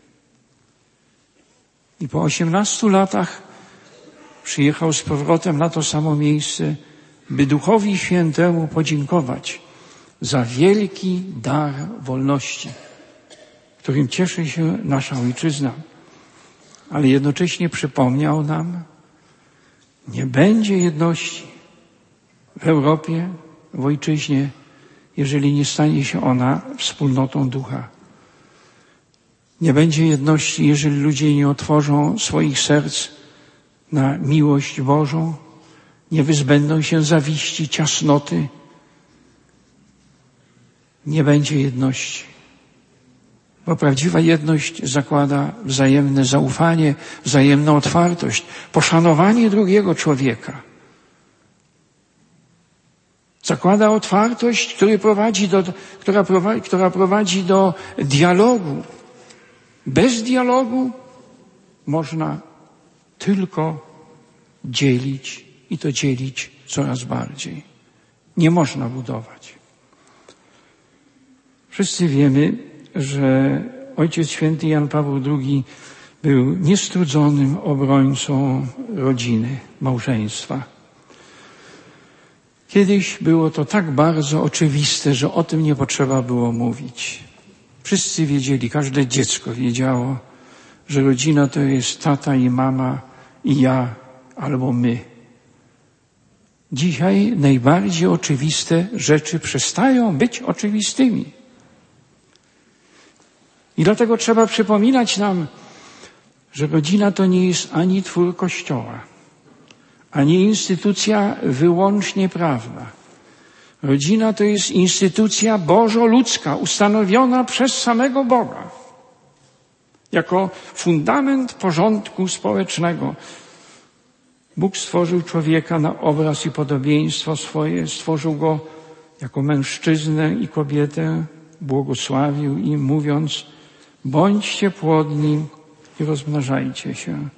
I po osiemnastu latach przyjechał z powrotem na to samo miejsce, by Duchowi Świętemu podziękować za wielki dar wolności, którym cieszy się nasza ojczyzna. Ale jednocześnie przypomniał nam, nie będzie jedności w Europie, w ojczyźnie, jeżeli nie stanie się ona wspólnotą ducha. Nie będzie jedności, jeżeli ludzie nie otworzą swoich serc na miłość Bożą, nie wyzbędą się zawiści, ciasnoty. Nie będzie jedności. Bo prawdziwa jedność zakłada wzajemne zaufanie, wzajemną otwartość, poszanowanie drugiego człowieka. Zakłada otwartość, który prowadzi do, która, prowadzi, która prowadzi do dialogu. Bez dialogu można tylko dzielić i to dzielić coraz bardziej. Nie można budować. Wszyscy wiemy, że Ojciec Święty Jan Paweł drugi był niestrudzonym obrońcą rodziny, małżeństwa. Kiedyś było to tak bardzo oczywiste, że o tym nie potrzeba było mówić. Wszyscy wiedzieli, każde dziecko wiedziało, że rodzina to jest tata i mama i ja albo my. Dzisiaj najbardziej oczywiste rzeczy przestają być oczywistymi. I dlatego trzeba przypominać nam, że rodzina to nie jest ani twór Kościoła, ani instytucja wyłącznie prawna. Rodzina to jest instytucja bożo-ludzka, ustanowiona przez samego Boga. Jako fundament porządku społecznego. Bóg stworzył człowieka na obraz i podobieństwo swoje, stworzył go jako mężczyznę i kobietę, błogosławił im, mówiąc: bądźcie płodni i rozmnażajcie się.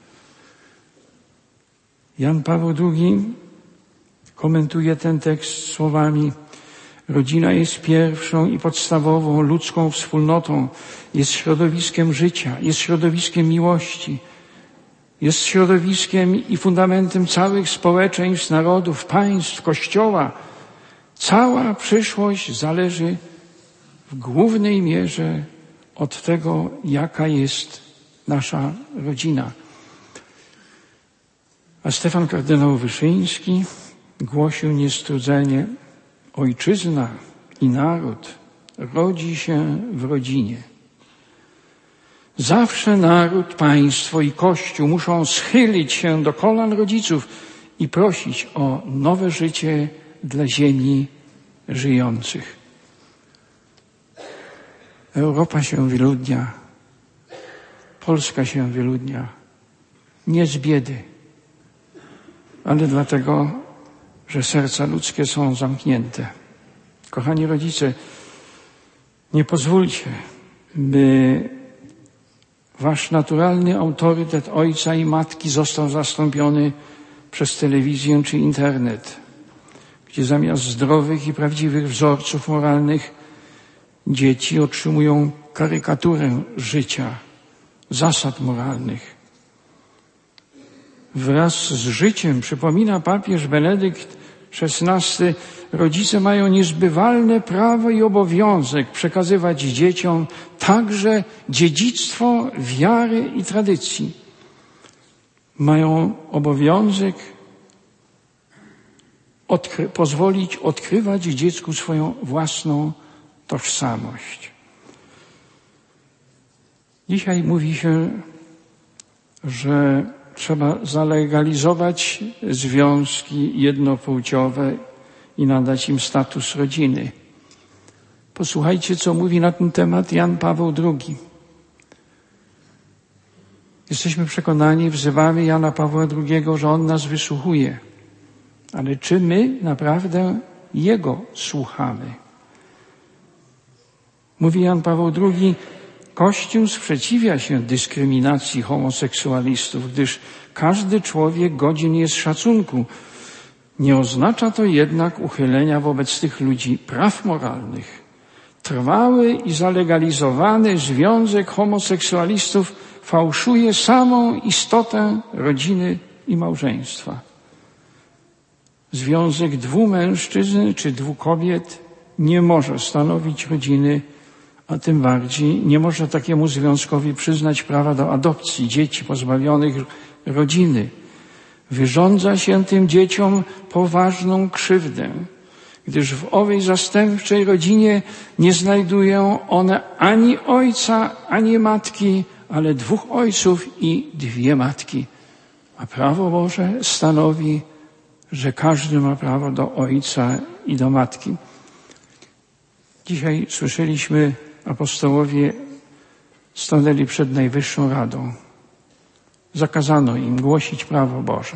Jan Paweł drugi komentuje ten tekst słowami: rodzina jest pierwszą i podstawową ludzką wspólnotą, jest środowiskiem życia, jest środowiskiem miłości, jest środowiskiem i fundamentem całych społeczeństw, narodów, państw, Kościoła. Cała przyszłość zależy w głównej mierze od tego, jaka jest nasza rodzina. A Stefan kardynał Wyszyński głosił niestrudzenie: ojczyzna i naród rodzi się w rodzinie. Zawsze naród, państwo i Kościół muszą schylić się do kolan rodziców i prosić o nowe życie dla ziemi żyjących. Europa się wyludnia, Polska się wyludnia, nie z biedy, ale dlatego, że serca ludzkie są zamknięte. Kochani rodzice, nie pozwólcie, by wasz naturalny autorytet ojca i matki został zastąpiony przez telewizję czy internet, gdzie zamiast zdrowych i prawdziwych wzorców moralnych dzieci otrzymują karykaturę życia, zasad moralnych. Wraz z życiem, przypomina papież Benedykt szesnasty, rodzice mają niezbywalne prawo i obowiązek przekazywać dzieciom także dziedzictwo wiary i tradycji. Mają obowiązek odkry- pozwolić odkrywać dziecku swoją własną tożsamość. Dzisiaj mówi się, że trzeba zalegalizować związki jednopłciowe i nadać im status rodziny. Posłuchajcie, co mówi na ten temat Jan Paweł drugi. Jesteśmy przekonani, wzywamy Jana Pawła drugiego, że on nas wysłuchuje. Ale czy my naprawdę Jego słuchamy? Mówi Jan Paweł drugi, Kościół sprzeciwia się dyskryminacji homoseksualistów, gdyż każdy człowiek godzien jest szacunku. Nie oznacza to jednak uchylenia wobec tych ludzi praw moralnych. Trwały i zalegalizowany związek homoseksualistów fałszuje samą istotę rodziny i małżeństwa. Związek dwóch mężczyzn czy dwóch kobiet nie może stanowić rodziny, a tym bardziej nie może takiemu związkowi przyznać prawa do adopcji dzieci pozbawionych rodziny. Wyrządza się tym dzieciom poważną krzywdę, gdyż w owej zastępczej rodzinie nie znajdują one ani ojca, ani matki, ale dwóch ojców i dwie matki. A prawo Boże stanowi, że każdy ma prawo do ojca i do matki. Dzisiaj słyszeliśmy, apostołowie stanęli przed Najwyższą Radą. Zakazano im głosić prawo Boże.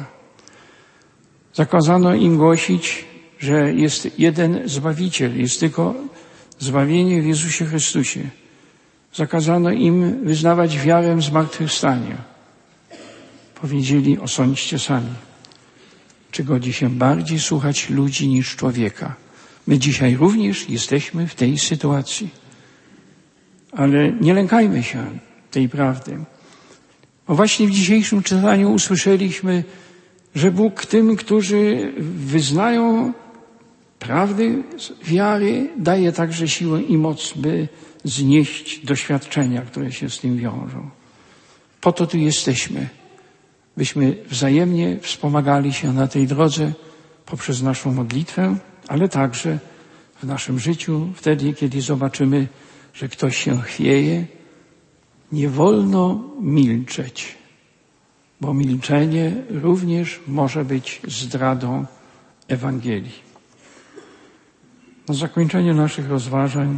Zakazano im głosić, że jest jeden Zbawiciel, jest tylko zbawienie w Jezusie Chrystusie. Zakazano im wyznawać wiarę w zmartwychwstanie. Powiedzieli, osądźcie sami, czy godzi się bardziej słuchać ludzi niż człowieka. My dzisiaj również jesteśmy w tej sytuacji. Ale nie lękajmy się tej prawdy. Bo właśnie w dzisiejszym czytaniu usłyszeliśmy, że Bóg tym, którzy wyznają prawdy wiary, daje także siłę i moc, by znieść doświadczenia, które się z tym wiążą. Po to tu jesteśmy, byśmy wzajemnie wspomagali się na tej drodze poprzez naszą modlitwę, ale także w naszym życiu, wtedy, kiedy zobaczymy, że ktoś się chwieje. Nie wolno milczeć, bo milczenie również może być zdradą Ewangelii. Na zakończenie naszych rozważań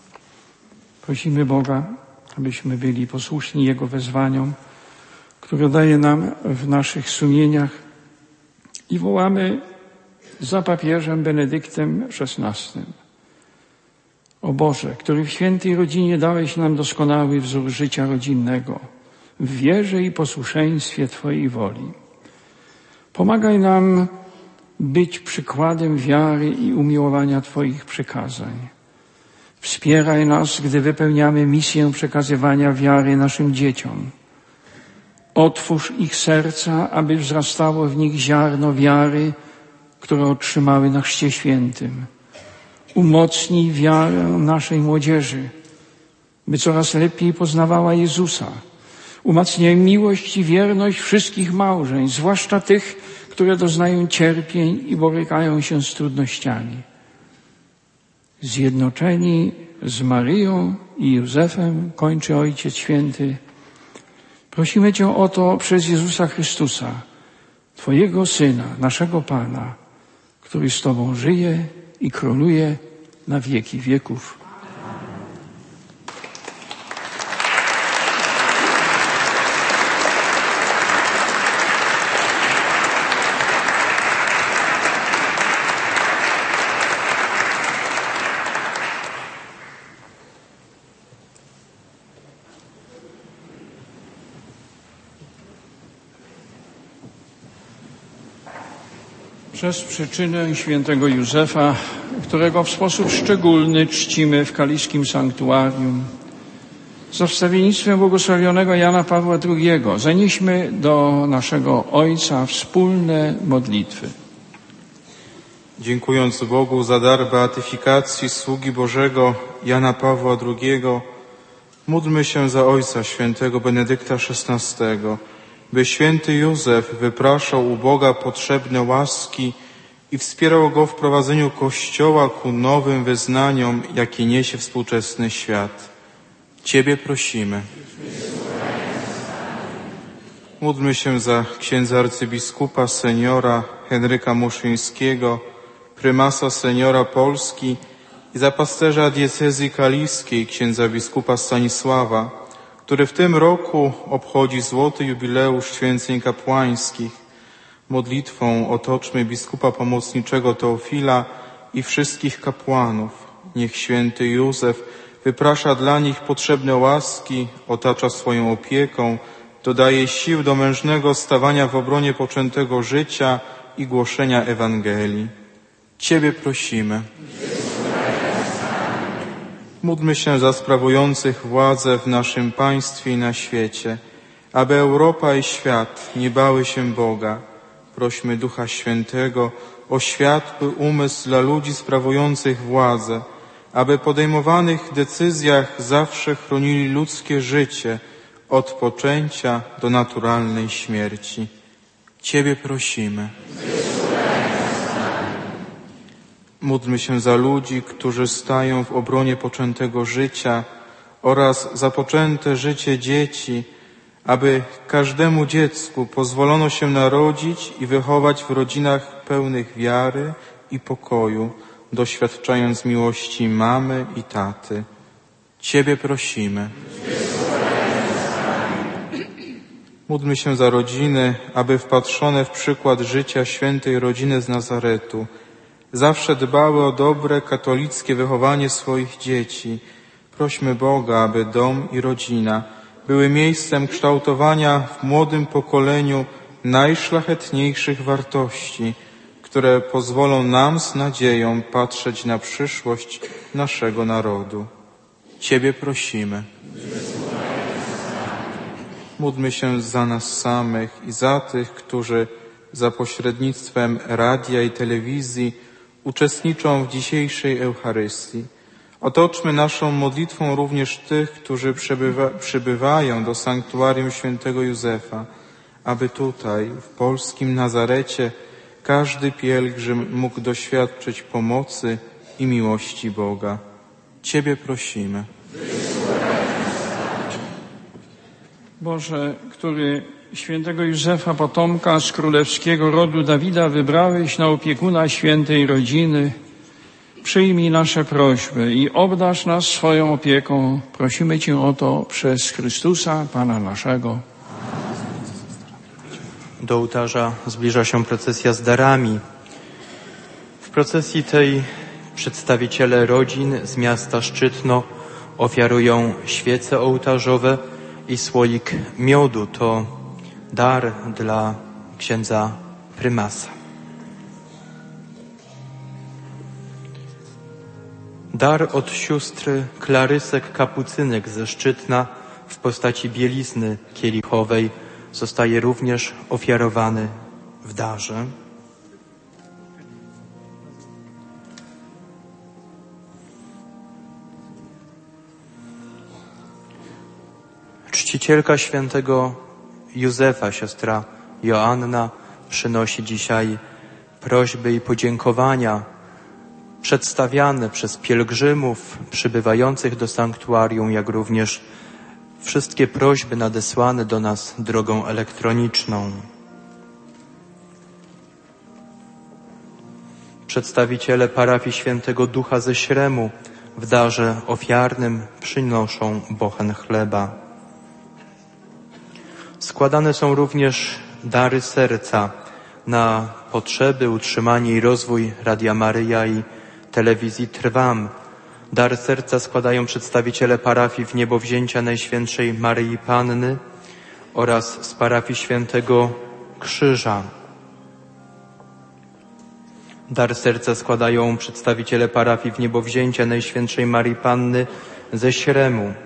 prosimy Boga, abyśmy byli posłuszni Jego wezwaniom, które daje nam w naszych sumieniach, i wołamy za papieżem Benedyktem szesnastym. O Boże, który w świętej rodzinie dałeś nam doskonały wzór życia rodzinnego, w wierze i posłuszeństwie Twojej woli. Pomagaj nam być przykładem wiary i umiłowania Twoich przykazań. Wspieraj nas, gdy wypełniamy misję przekazywania wiary naszym dzieciom. Otwórz ich serca, aby wzrastało w nich ziarno wiary, które otrzymały na Chrzcie Świętym. Umocnij wiarę naszej młodzieży, by coraz lepiej poznawała Jezusa. Umacniaj miłość i wierność wszystkich małżeństw, zwłaszcza tych, które doznają cierpień i borykają się z trudnościami. Zjednoczeni z Maryją i Józefem, kończy Ojciec Święty, prosimy Cię o to przez Jezusa Chrystusa, Twojego Syna, naszego Pana, który z Tobą żyje i króluje na wieki wieków. Przez przyczynę świętego Józefa, którego w sposób szczególny czcimy w kaliskim sanktuarium, za wstawiennictwem błogosławionego Jana Pawła drugiego, zanieśmy do naszego Ojca wspólne modlitwy. Dziękując Bogu za dar beatyfikacji sługi Bożego Jana Pawła drugiego, módlmy się za Ojca świętego Benedykta szesnastego, by święty Józef wypraszał u Boga potrzebne łaski i wspierał go w prowadzeniu Kościoła ku nowym wyznaniom, jakie niesie współczesny świat. Ciebie prosimy. Módlmy się za księdza arcybiskupa seniora Henryka Muszyńskiego, prymasa seniora Polski i za pasterza diecezji kaliskiej, księdza biskupa Stanisława, który w tym roku obchodzi złoty jubileusz święceń kapłańskich. Modlitwą otoczmy biskupa pomocniczego Teofila i wszystkich kapłanów. Niech święty Józef wyprasza dla nich potrzebne łaski, otacza swoją opieką, dodaje sił do mężnego stawania w obronie poczętego życia i głoszenia Ewangelii. Ciebie prosimy. Módlmy się za sprawujących władzę w naszym państwie i na świecie, aby Europa i świat nie bały się Boga. Prośmy Ducha Świętego o światły umysł dla ludzi sprawujących władzę, aby w podejmowanych decyzjach zawsze chronili ludzkie życie od poczęcia do naturalnej śmierci. Ciebie prosimy. Módlmy się za ludzi, którzy stają w obronie poczętego życia oraz za poczęte życie dzieci, aby każdemu dziecku pozwolono się narodzić i wychować w rodzinach pełnych wiary i pokoju, doświadczając miłości mamy i taty. Ciebie prosimy. Módlmy się za rodziny, aby wpatrzone w przykład życia świętej rodziny z Nazaretu zawsze dbały o dobre katolickie wychowanie swoich dzieci. Prośmy Boga, aby dom i rodzina były miejscem kształtowania w młodym pokoleniu najszlachetniejszych wartości, które pozwolą nam z nadzieją patrzeć na przyszłość naszego narodu. Ciebie prosimy. Módlmy się za nas samych i za tych, którzy za pośrednictwem radia i telewizji uczestniczą w dzisiejszej Eucharystii. Otoczmy naszą modlitwą również tych, którzy przybywa, przybywają do sanktuarium świętego Józefa, aby tutaj, w polskim Nazarecie, każdy pielgrzym mógł doświadczyć pomocy i miłości Boga. Ciebie prosimy. Boże, który świętego Józefa, potomka z królewskiego rodu Dawida, wybrałeś na opiekuna świętej rodziny, przyjmij nasze prośby i obdarz nas swoją opieką. Prosimy Cię o to przez Chrystusa, Pana naszego. Do ołtarza zbliża się procesja z darami. W procesji tej przedstawiciele rodzin z miasta Szczytno ofiarują świece ołtarzowe i słoik miodu. To dar dla księdza prymasa. Dar od sióstr Klarysek Kapucynek ze Szczytna w postaci bielizny kielichowej zostaje również ofiarowany w darze. Czcicielka świętego Józefa, siostra Joanna, przynosi dzisiaj prośby i podziękowania przedstawiane przez pielgrzymów przybywających do sanktuarium, jak również wszystkie prośby nadesłane do nas drogą elektroniczną. Przedstawiciele parafii Świętego Ducha ze Śremu w darze ofiarnym przynoszą bochen chleba. Składane są również dary serca na potrzeby, utrzymanie i rozwój Radia Maryja i telewizji Trwam. Dar serca składają przedstawiciele parafii w Niebowzięcia Najświętszej Maryi Panny oraz z parafii Świętego Krzyża. Dar serca składają przedstawiciele parafii w Niebowzięcia Najświętszej Maryi Panny ze Śremu.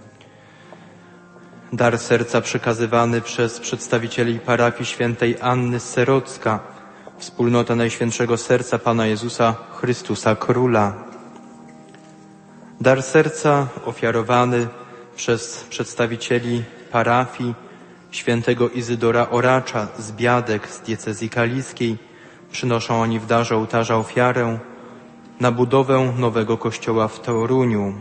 Dar serca przekazywany przez przedstawicieli parafii Świętej Anny z Serocka, Wspólnota Najświętszego Serca Pana Jezusa Chrystusa Króla. Dar serca ofiarowany przez przedstawicieli parafii Świętego Izydora Oracza z Biadek z diecezji kaliskiej. Przynoszą oni w darze ołtarza ofiarę na budowę nowego kościoła w Toruniu.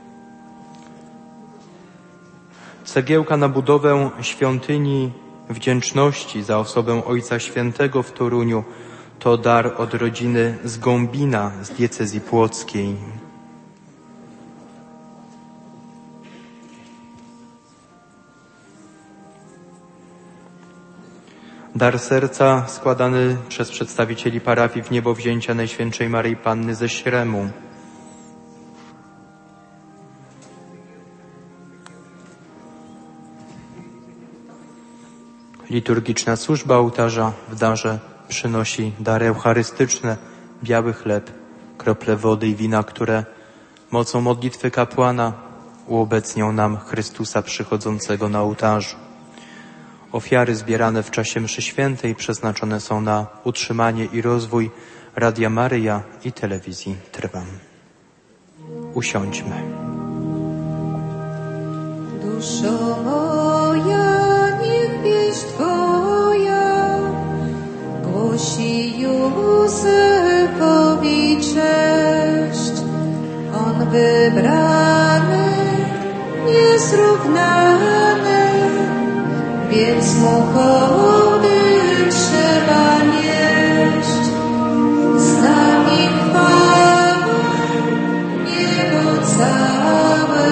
Cegiełka na budowę świątyni wdzięczności za osobę Ojca Świętego w Toruniu to dar od rodziny z Gąbina z diecezji płockiej. Dar serca składany przez przedstawicieli parafii w niebowzięcia Najświętszej Maryi Panny ze Śremu. Liturgiczna służba ołtarza w darze przynosi dary eucharystyczne, biały chleb, krople wody i wina, które mocą modlitwy kapłana uobecnią nam Chrystusa przychodzącego na ołtarzu. Ofiary zbierane w czasie mszy świętej przeznaczone są na utrzymanie i rozwój Radia Maryja i telewizji Trwam. Usiądźmy. Duszo moja, niech pieśń Twoja głosi Józefowi cześć. On wybrany, niezrównany, więc mu hołdy trzeba nieść. Z nami chwała, niebo całe,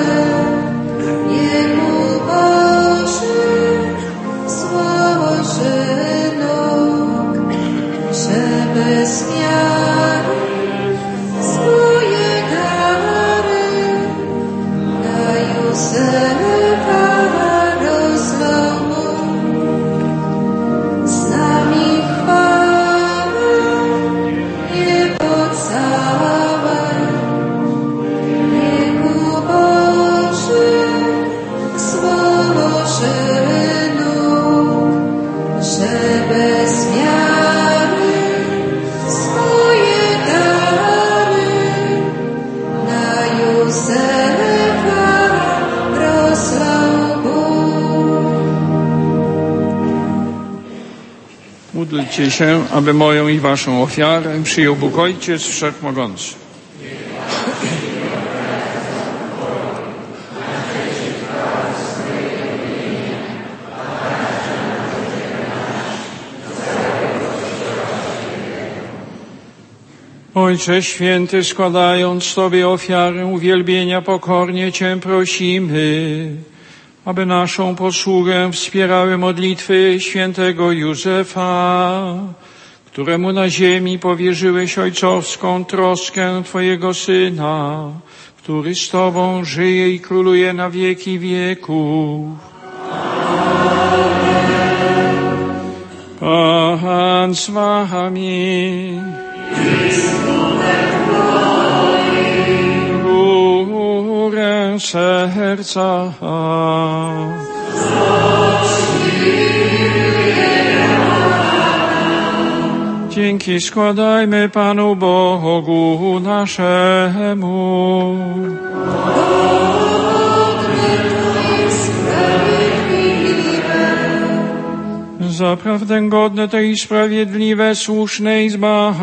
Jemu Boży złoży nóg, że bez miary swoje dary na Józefa rozlał mu. Z nami chwała, niebo całe, Jemu Boży złoży nóg, że bez miary swoje dary na Józefa rozlał Bóg. Módlcie się, aby moją i waszą ofiarę przyjął Bóg Ojciec Wszechmogący. Ojcze Święty, składając Tobie ofiarę uwielbienia, pokornie Cię prosimy, aby naszą posługę wspierały modlitwy świętego Józefa, któremu na ziemi powierzyłeś ojcowską troskę Twojego Syna, który z Tobą żyje i króluje na wieki wieków. Pan z Wami. Górę serca. Dzięki składajmy Panu Bogu naszemu. Zaprawdę godne to i sprawiedliwe, słuszne i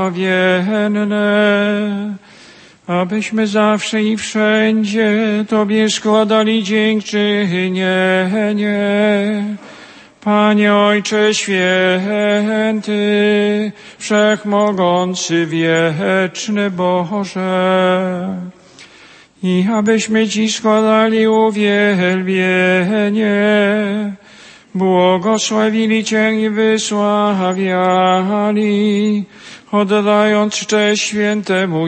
zbawienne, abyśmy zawsze i wszędzie Tobie składali dziękczynienie. Panie Ojcze Święty, Wszechmogący, Wieczny Boże, i abyśmy Ci składali uwielbienie, błogosławili Cię i wysławiali, oddając cześć świętemu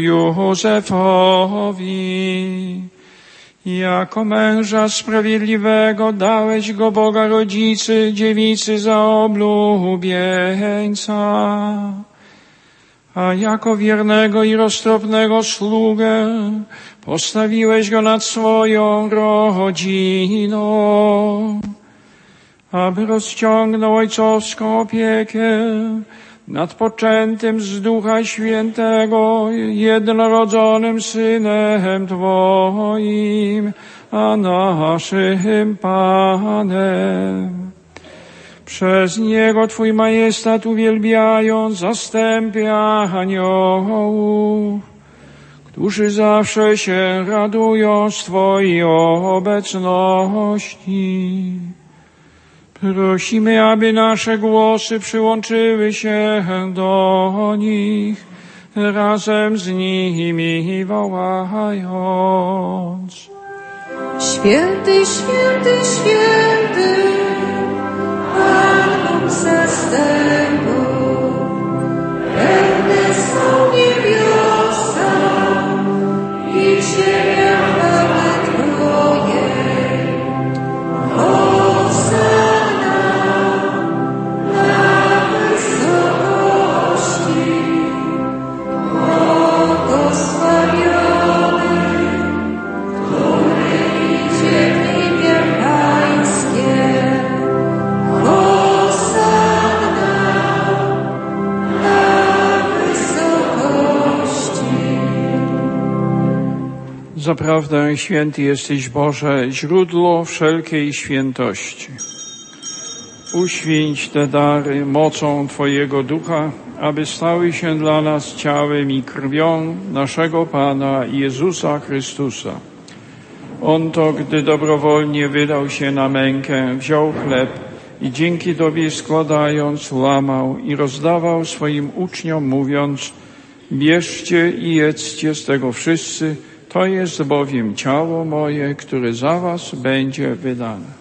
Józefowi. Jako męża sprawiedliwego dałeś go Boga Rodzicy, dziewicy za oblubieńca, a jako wiernego i roztropnego sługę postawiłeś go nad swoją rodziną, aby rozciągnął ojcowską opiekę nad poczętym z Ducha Świętego jednorodzonym Synem Twoim, a naszym Panem. Przez Niego Twój majestat uwielbiając zastępia aniołów, którzy zawsze się radują z Twojej obecności. Prosimy, aby nasze głosy przyłączyły się do nich, razem z nimi wołając: Święty, święty, święty, Pan Bóg zastępów. Zaprawdę święty jesteś, Boże, źródło wszelkiej świętości. Uświęć te dary mocą Twojego Ducha, aby stały się dla nas ciałem i krwią naszego Pana Jezusa Chrystusa. On to, gdy dobrowolnie wydał się na mękę, wziął chleb i dzięki Tobie składając, łamał i rozdawał swoim uczniom, mówiąc: bierzcie i jedzcie z tego wszyscy, to jest bowiem ciało moje, które za was będzie wydane.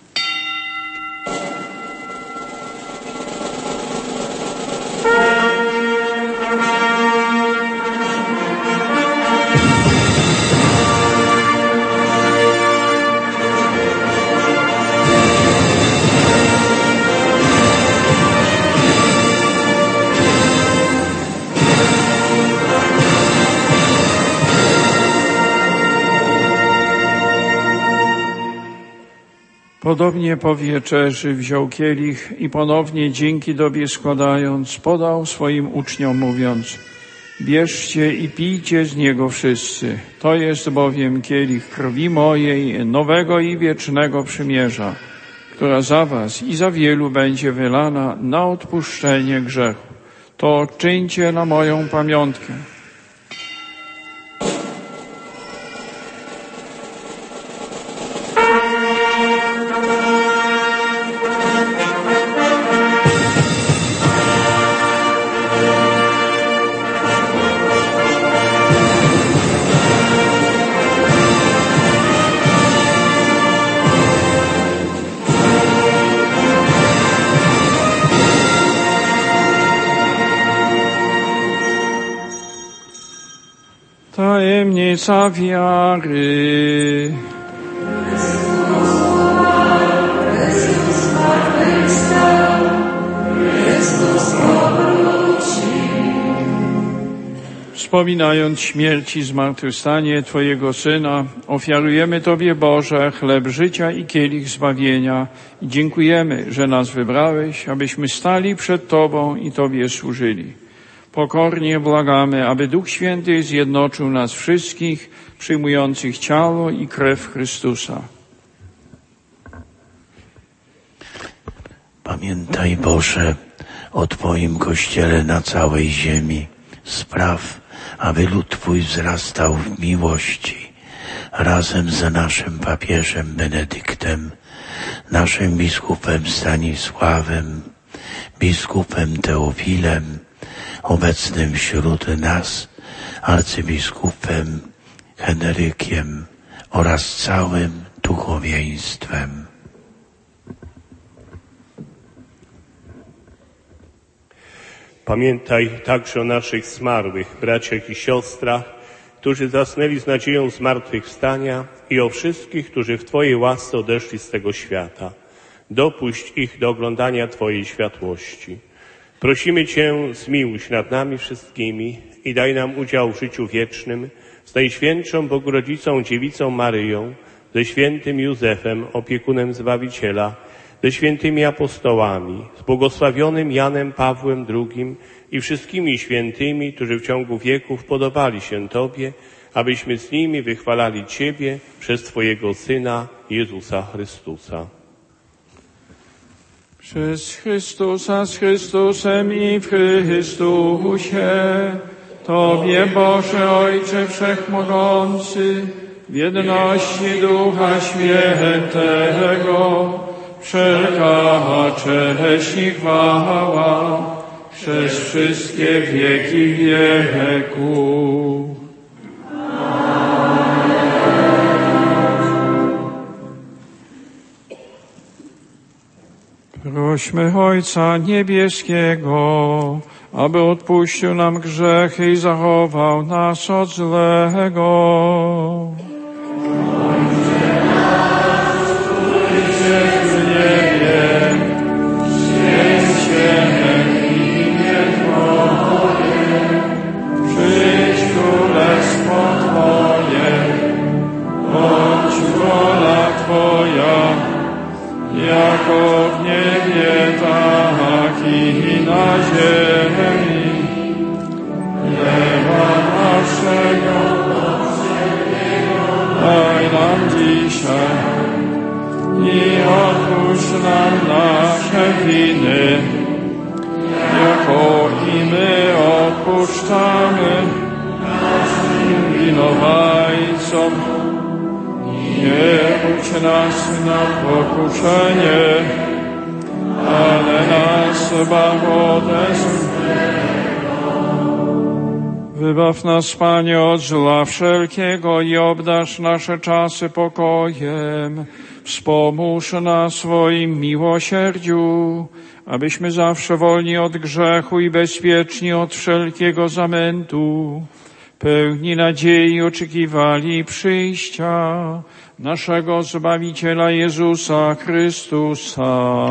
Podobnie po wieczerzy wziął kielich i ponownie dzięki Tobie składając, podał swoim uczniom, mówiąc: bierzcie i pijcie z niego wszyscy. To jest bowiem kielich krwi mojej, nowego i wiecznego przymierza, która za was i za wielu będzie wylana na odpuszczenie grzechu. To czyńcie na moją pamiątkę. Tajemnica wiary. Wspominając śmierć i zmartwychwstanie Twojego Syna, ofiarujemy Tobie, Boże, chleb życia i kielich zbawienia i dziękujemy, że nas wybrałeś, abyśmy stali przed Tobą i Tobie służyli. Pokornie błagamy, aby Duch Święty zjednoczył nas wszystkich, przyjmujących ciało i krew Chrystusa. Pamiętaj, Boże, o Twoim Kościele na całej ziemi. Spraw, aby lud Twój wzrastał w miłości, razem z naszym papieżem Benedyktem, naszym biskupem Stanisławem, biskupem Teofilem, obecnym wśród nas, arcybiskupem Henrykiem oraz całym duchowieństwem. Pamiętaj także o naszych zmarłych braciach i siostrach, którzy zasnęli z nadzieją zmartwychwstania, i o wszystkich, którzy w Twojej łasce odeszli z tego świata. Dopuść ich do oglądania Twojej światłości. Prosimy Cię, zmiłuj się nad nami wszystkimi i daj nam udział w życiu wiecznym z Najświętszą Bogorodzicą Dziewicą Maryją, ze świętym Józefem, opiekunem Zbawiciela, ze świętymi apostołami, z błogosławionym Janem Pawłem drugim i wszystkimi świętymi, którzy w ciągu wieków podobali się Tobie, abyśmy z nimi wychwalali Ciebie przez Twojego Syna, Jezusa Chrystusa. Przez Chrystusa, z Chrystusem i w Chrystusie, Tobie, Boże Ojcze Wszechmogący, w jedności Ducha Świętego, wszelka cześć i chwała przez wszystkie wieki wieków. Prośmy Ojca Niebieskiego, aby odpuścił nam grzechy i zachował nas od złego. Jako w niebie, tak i na ziemi. Chleba naszego powszedniego winy, jako i my odpuszczamy naszym winowajcom. Nie budź nas na pokuszenie, ale nas zbaw ode złego. Wybaw nas, Panie, od zła wszelkiego i obdarz nasze czasy pokojem. Wspomóż nas swoim miłosierdziu, abyśmy zawsze wolni od grzechu i bezpieczni od wszelkiego zamętu, pełni nadziei oczekiwali przyjścia naszego Zbawiciela Jezusa Chrystusa.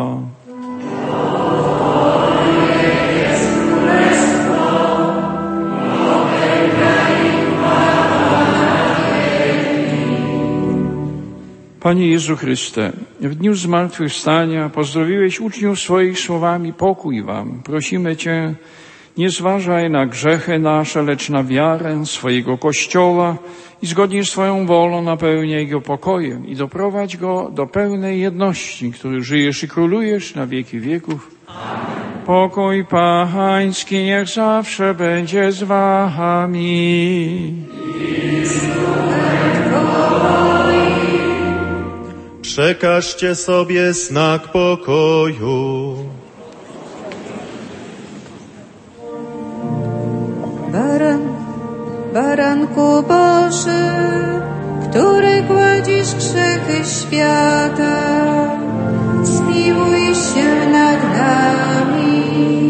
Panie Jezu Chryste, w dniu zmartwychwstania pozdrowiłeś uczniów swoich słowami: pokój wam. Prosimy Cię, nie zważaj na grzechy nasze, lecz na wiarę swojego Kościoła i zgodnie z Twoją wolą napełniaj go pokojem i doprowadź go do pełnej jedności, który żyjesz i królujesz na wieki wieków. Amen. Pokój Pański niech zawsze będzie z wami. Przekażcie sobie znak pokoju. Baran, baranku Boży, który gładzisz grzechy świata, zmiłuj się nad nami.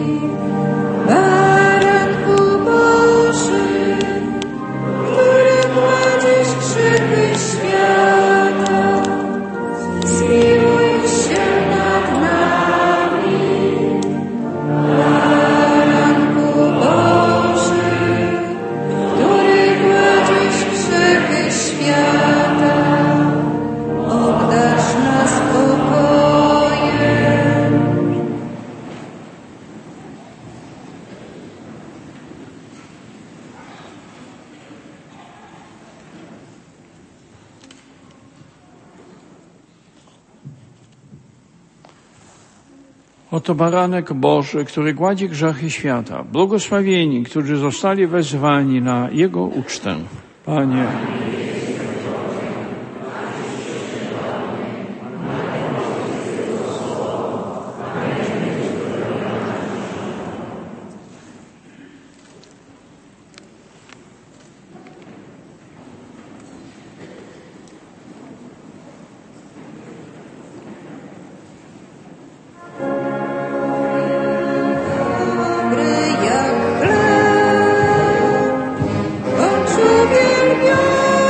Baranku Boży, który gładzisz grzechy świata, zmiłuj się nad nami. Baranku Boży, który gładzisz grzechy świata, obdarz nas pokojem. Oto baranek Boży, który gładzi grzechy świata. Błogosławieni, którzy zostali wezwani na Jego ucztę. Panie, Dobry jak chleb, bądź uwielbiony.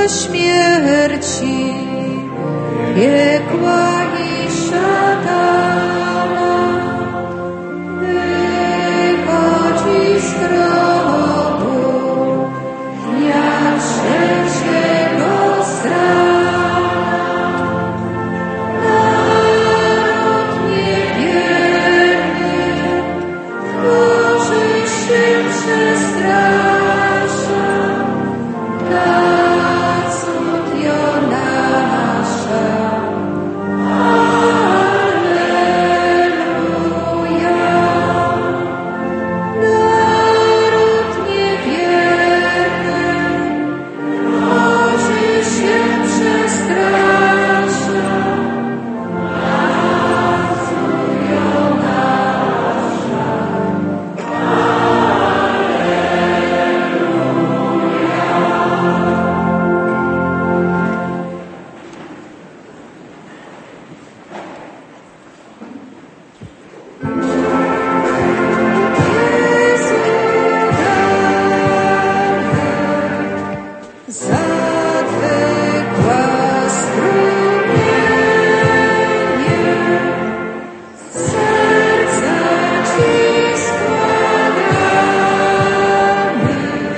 śmierci, piekła i szatana, wychodzi z grobu dnia trzeciego z rana. Naród niewierny tworzy się przestrasza, na cud Jonasza. Alleluja. Naród niewierny tworzy się przestrasza, na cud Jonasza. Zatwykła strumienie, serca Ci składamy,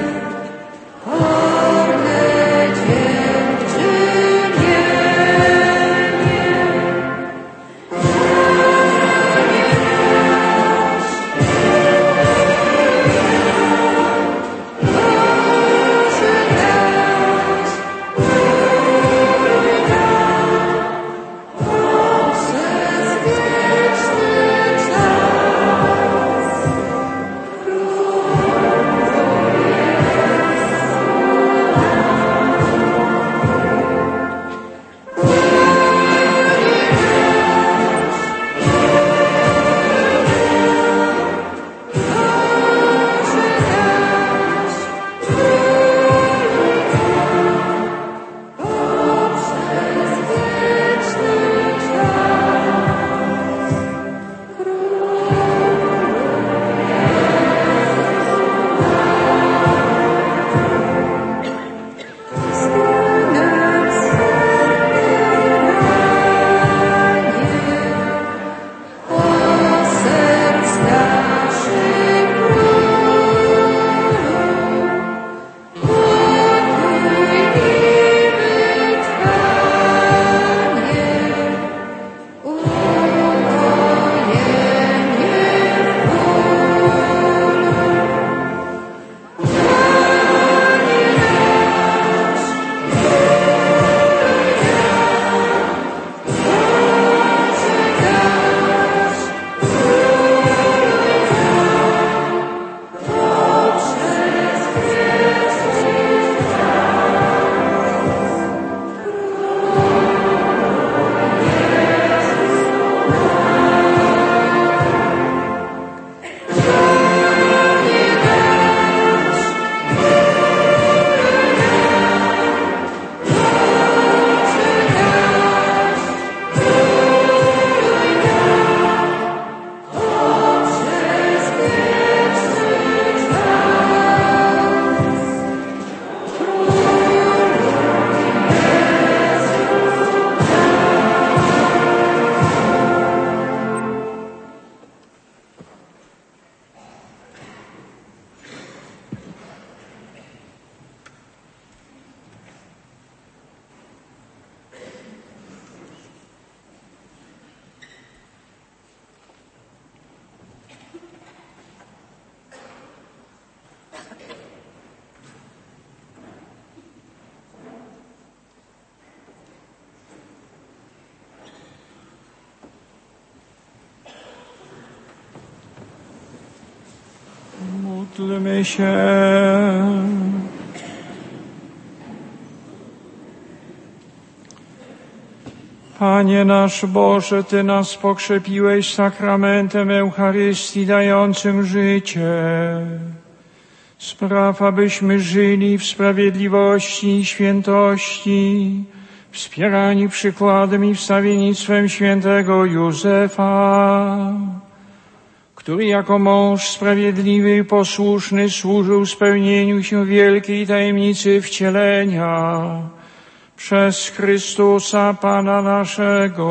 horne dziewczynienie. Módlmy się. Panie nasz Boże, Ty nas pokrzepiłeś sakramentem Eucharystii dającym życie. Spraw, abyśmy żyli w sprawiedliwości i świętości, wspierani przykładem i wstawiennictwem świętego Józefa, który jako mąż sprawiedliwy i posłuszny służył spełnieniu się wielkiej tajemnicy wcielenia Przez Chrystusa Pana naszego.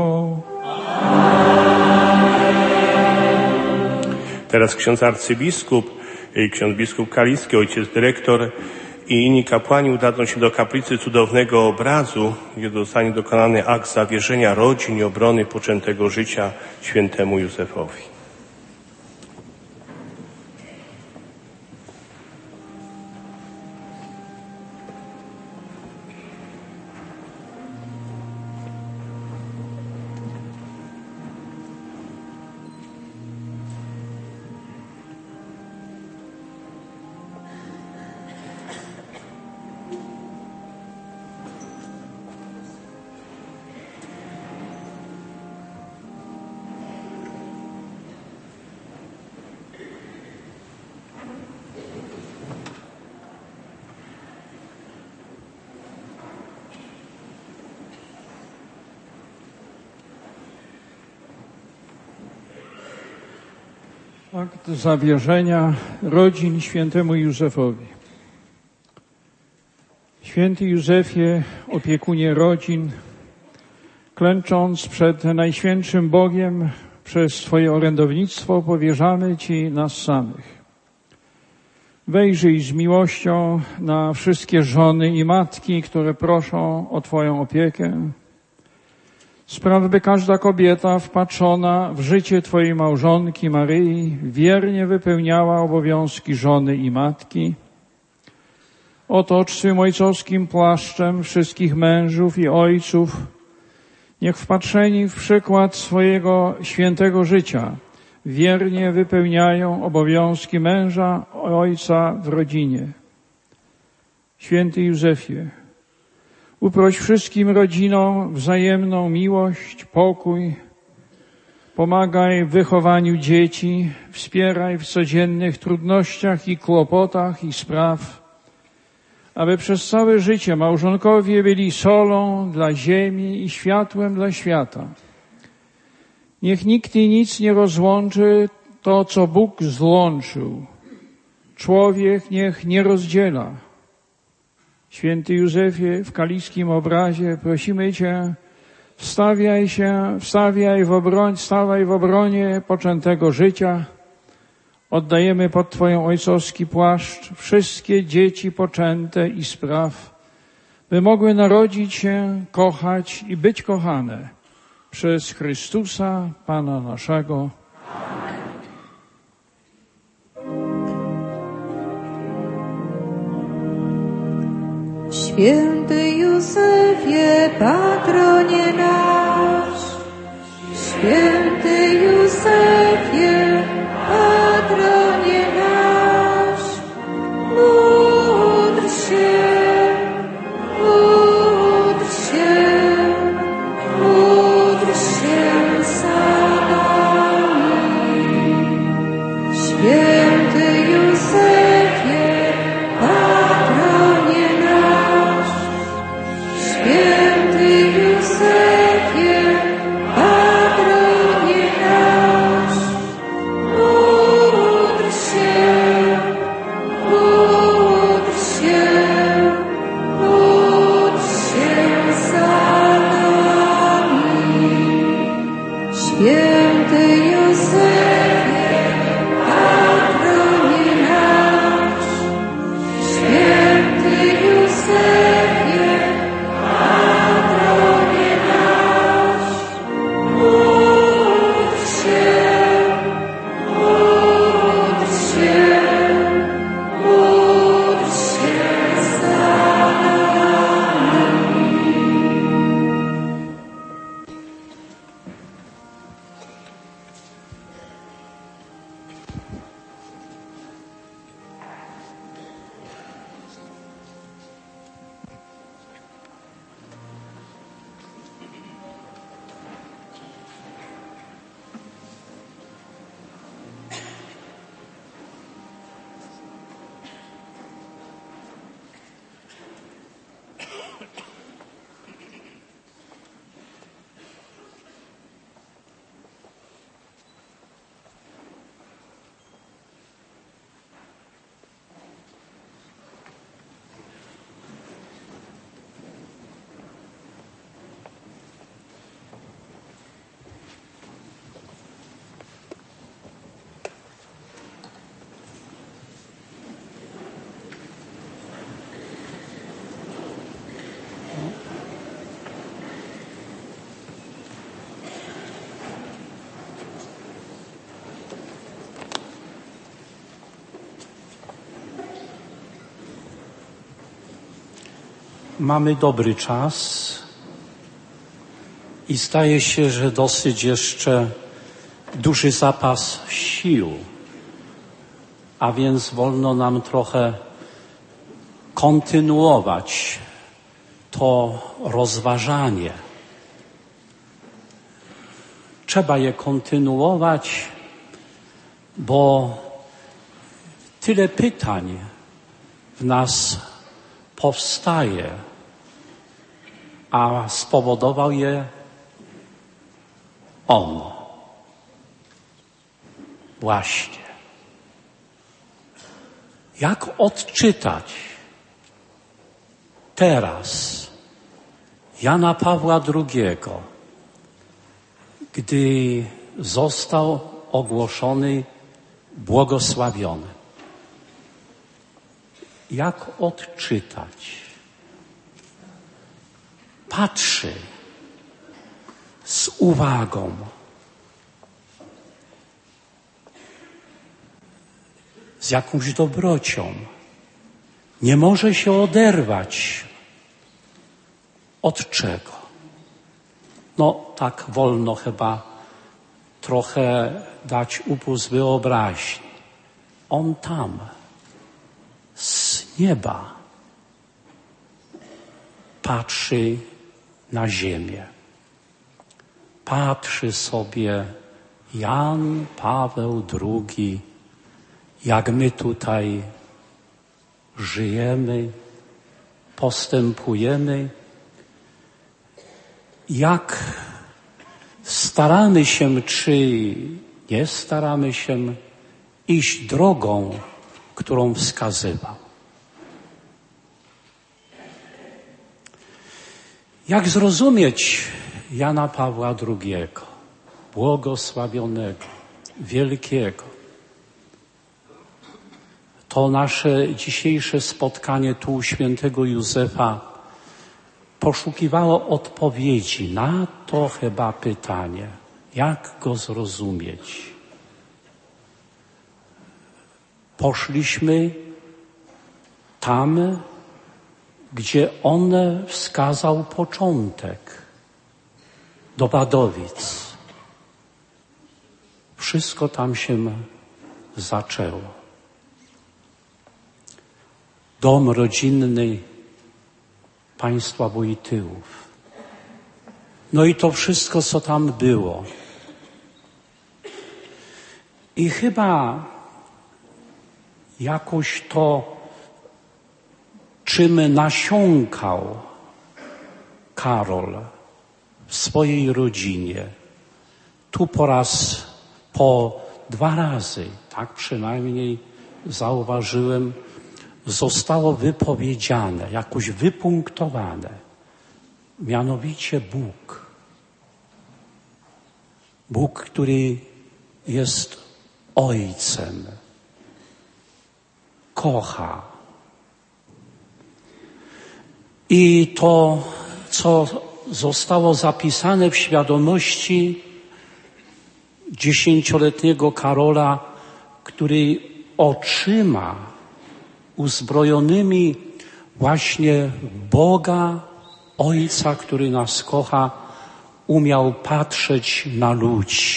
Teraz ksiądz arcybiskup, ksiądz biskup Kaliski, ojciec dyrektor i inni kapłani udadzą się do kaplicy cudownego obrazu, gdzie zostanie dokonany akt zawierzenia rodzin i obrony poczętego życia świętemu Józefowi. Akt zawierzenia rodzin świętemu Józefowi. Święty Józefie, opiekunie rodzin, klęcząc przed Najświętszym Bogiem, przez Twoje orędownictwo powierzamy Ci nas samych. Wejrzyj z miłością na wszystkie żony i matki, które proszą o Twoją opiekę. Spraw, by każda kobieta wpatrzona w życie Twojej małżonki Maryi wiernie wypełniała obowiązki żony i matki. Otocz swym ojcowskim płaszczem wszystkich mężów i ojców. Niech wpatrzeni w przykład swojego świętego życia wiernie wypełniają obowiązki męża, ojca w rodzinie. Święty Józefie, uproś wszystkim rodzinom wzajemną miłość, pokój. Pomagaj w wychowaniu dzieci, wspieraj w codziennych trudnościach i kłopotach i spraw, aby przez całe życie małżonkowie byli solą dla ziemi i światłem dla świata. Niech nikt i nic nie rozłączy to, co Bóg złączył. Człowiek niech nie rozdziela. Święty Józefie, w kaliskim obrazie prosimy Cię, wstawiaj się, wstawiaj w obroń, stawaj w obronie poczętego życia. Oddajemy pod Twoją ojcowski płaszcz wszystkie dzieci poczęte i spraw, by mogły narodzić się, kochać i być kochane przez Chrystusa, Pana naszego. Święty Józefie, patronie nasz, Święty Józefie, patronie nasz, módl się, módl się, módl się za nami. Święty Józefie, patronie nasz, Święty Józefie, patronie mamy dobry czas i zdaje się, że dosyć jeszcze duży zapas sił, a więc wolno nam trochę kontynuować to rozważanie. Trzeba je kontynuować, bo tyle pytań w nas powstaje, a spowodował je On. Właśnie. Jak odczytać teraz Jana Pawła drugiego, gdy został ogłoszony błogosławiony? Jak odczytać? Patrzy z uwagą. Z jakąś dobrocią. Nie może się oderwać. Od czego? No, tak wolno chyba trochę dać upust wyobraźni. On tam, z nieba, patrzy na ziemię. Patrzy sobie Jan Paweł drugi, jak my tutaj żyjemy, postępujemy, jak staramy się, czy nie staramy się iść drogą, którą wskazywał. Jak zrozumieć Jana Pawła drugiego, błogosławionego, wielkiego? To nasze dzisiejsze spotkanie tu u świętego Józefa poszukiwało odpowiedzi na to chyba pytanie, jak go zrozumieć. Poszliśmy tam, gdzie on wskazał początek, do Wadowic. Wszystko tam się zaczęło. Dom rodzinny państwa Wojtyłów. No i to wszystko, co tam było. I chyba jakoś to, czym nasiąkał Karol w swojej rodzinie, tu po raz, po dwa razy, tak przynajmniej zauważyłem, zostało wypowiedziane, jakoś wypunktowane. Mianowicie Bóg. Bóg, który jest Ojcem. Kocha. I to, co zostało zapisane w świadomości dziesięcioletniego Karola, który oczyma uzbrojonymi właśnie Boga, Ojca, który nas kocha, umiał patrzeć na ludzi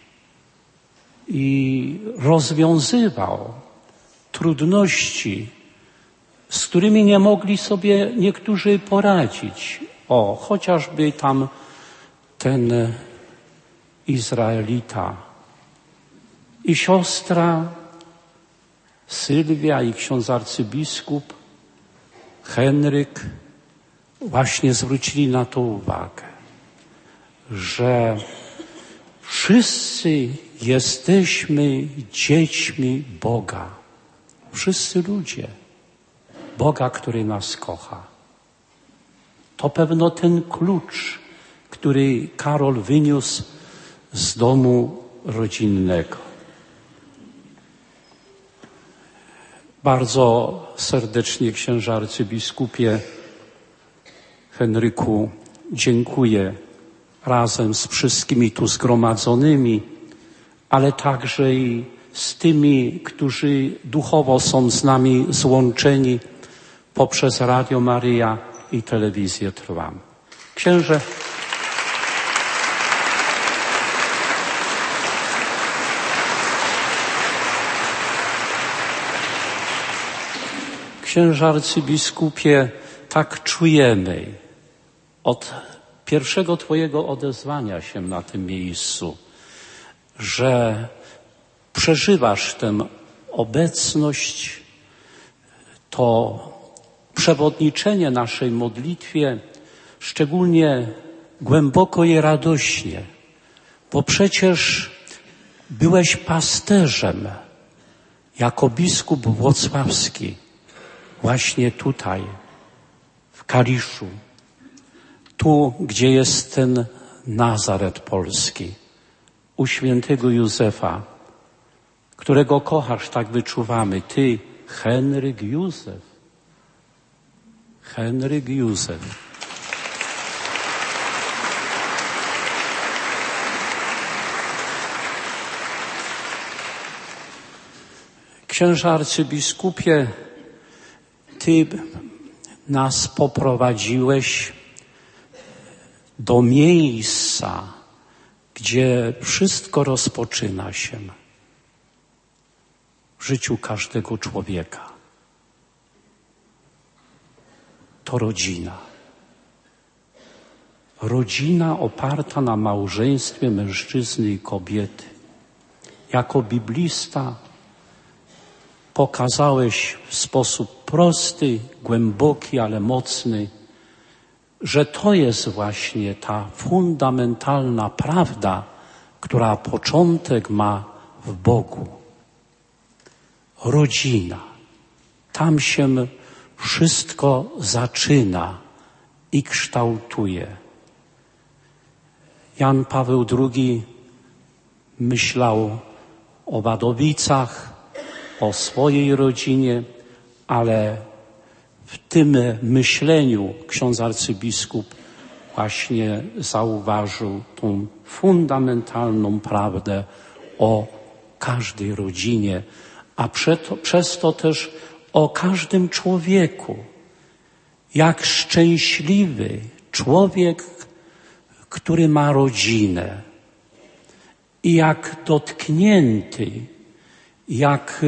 i rozwiązywał trudności, z którymi nie mogli sobie niektórzy poradzić. O, chociażby tam ten Izraelita i siostra Sylwia i ksiądz arcybiskup Henryk właśnie zwrócili na to uwagę, że wszyscy jesteśmy dziećmi Boga. Wszyscy ludzie. Boga, który nas kocha. To pewno ten klucz, który Karol wyniósł z domu rodzinnego. Bardzo serdecznie, księże arcybiskupie Henryku, dziękuję razem z wszystkimi tu zgromadzonymi, ale także i z tymi, którzy duchowo są z nami złączeni poprzez Radio Maryja i telewizję Trwam. Księże, Księże arcybiskupie, tak czujemy od pierwszego Twojego odezwania się na tym miejscu, że przeżywasz tę obecność, to przewodniczenie naszej modlitwie, szczególnie głęboko i radośnie, bo przecież byłeś pasterzem jako biskup włocławski właśnie tutaj, w Kaliszu, tu, gdzie jest ten Nazaret polski, u świętego Józefa, którego kochasz, tak wyczuwamy. Ty, Henryk Józef. Henryk Józef. Księże arcybiskupie, Ty nas poprowadziłeś do miejsca, gdzie wszystko rozpoczyna się w życiu każdego człowieka. To rodzina. Rodzina oparta na małżeństwie mężczyzny i kobiety. Jako biblista pokazałeś w sposób prosty, głęboki, ale mocny, że to jest właśnie ta fundamentalna prawda, która początek ma w Bogu. Rodzina. Tam się wszystko zaczyna i kształtuje. Jan Paweł drugi myślał o Wadowicach, o swojej rodzinie, ale w tym myśleniu ksiądz arcybiskup właśnie zauważył tą fundamentalną prawdę o każdej rodzinie, a przeto, przez to też o każdym człowieku. Jak szczęśliwy człowiek, który ma rodzinę i jak dotknięty, jak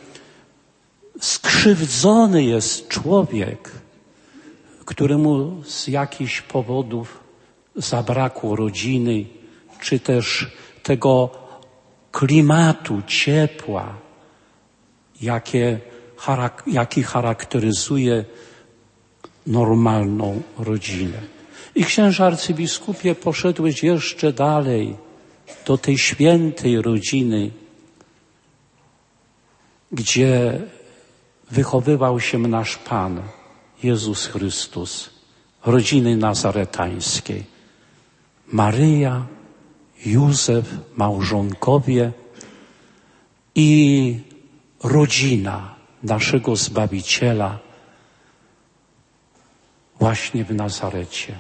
skrzywdzony jest człowiek, któremu z jakichś powodów zabrakło rodziny, czy też tego klimatu, ciepła, jakie, jaki charakteryzuje normalną rodzinę. I księże arcybiskupie, poszedłeś jeszcze dalej do tej świętej rodziny, gdzie wychowywał się nasz Pan, Jezus Chrystus, rodziny nazaretańskiej. Maryja, Józef, małżonkowie i rodzina naszego Zbawiciela właśnie w Nazarecie.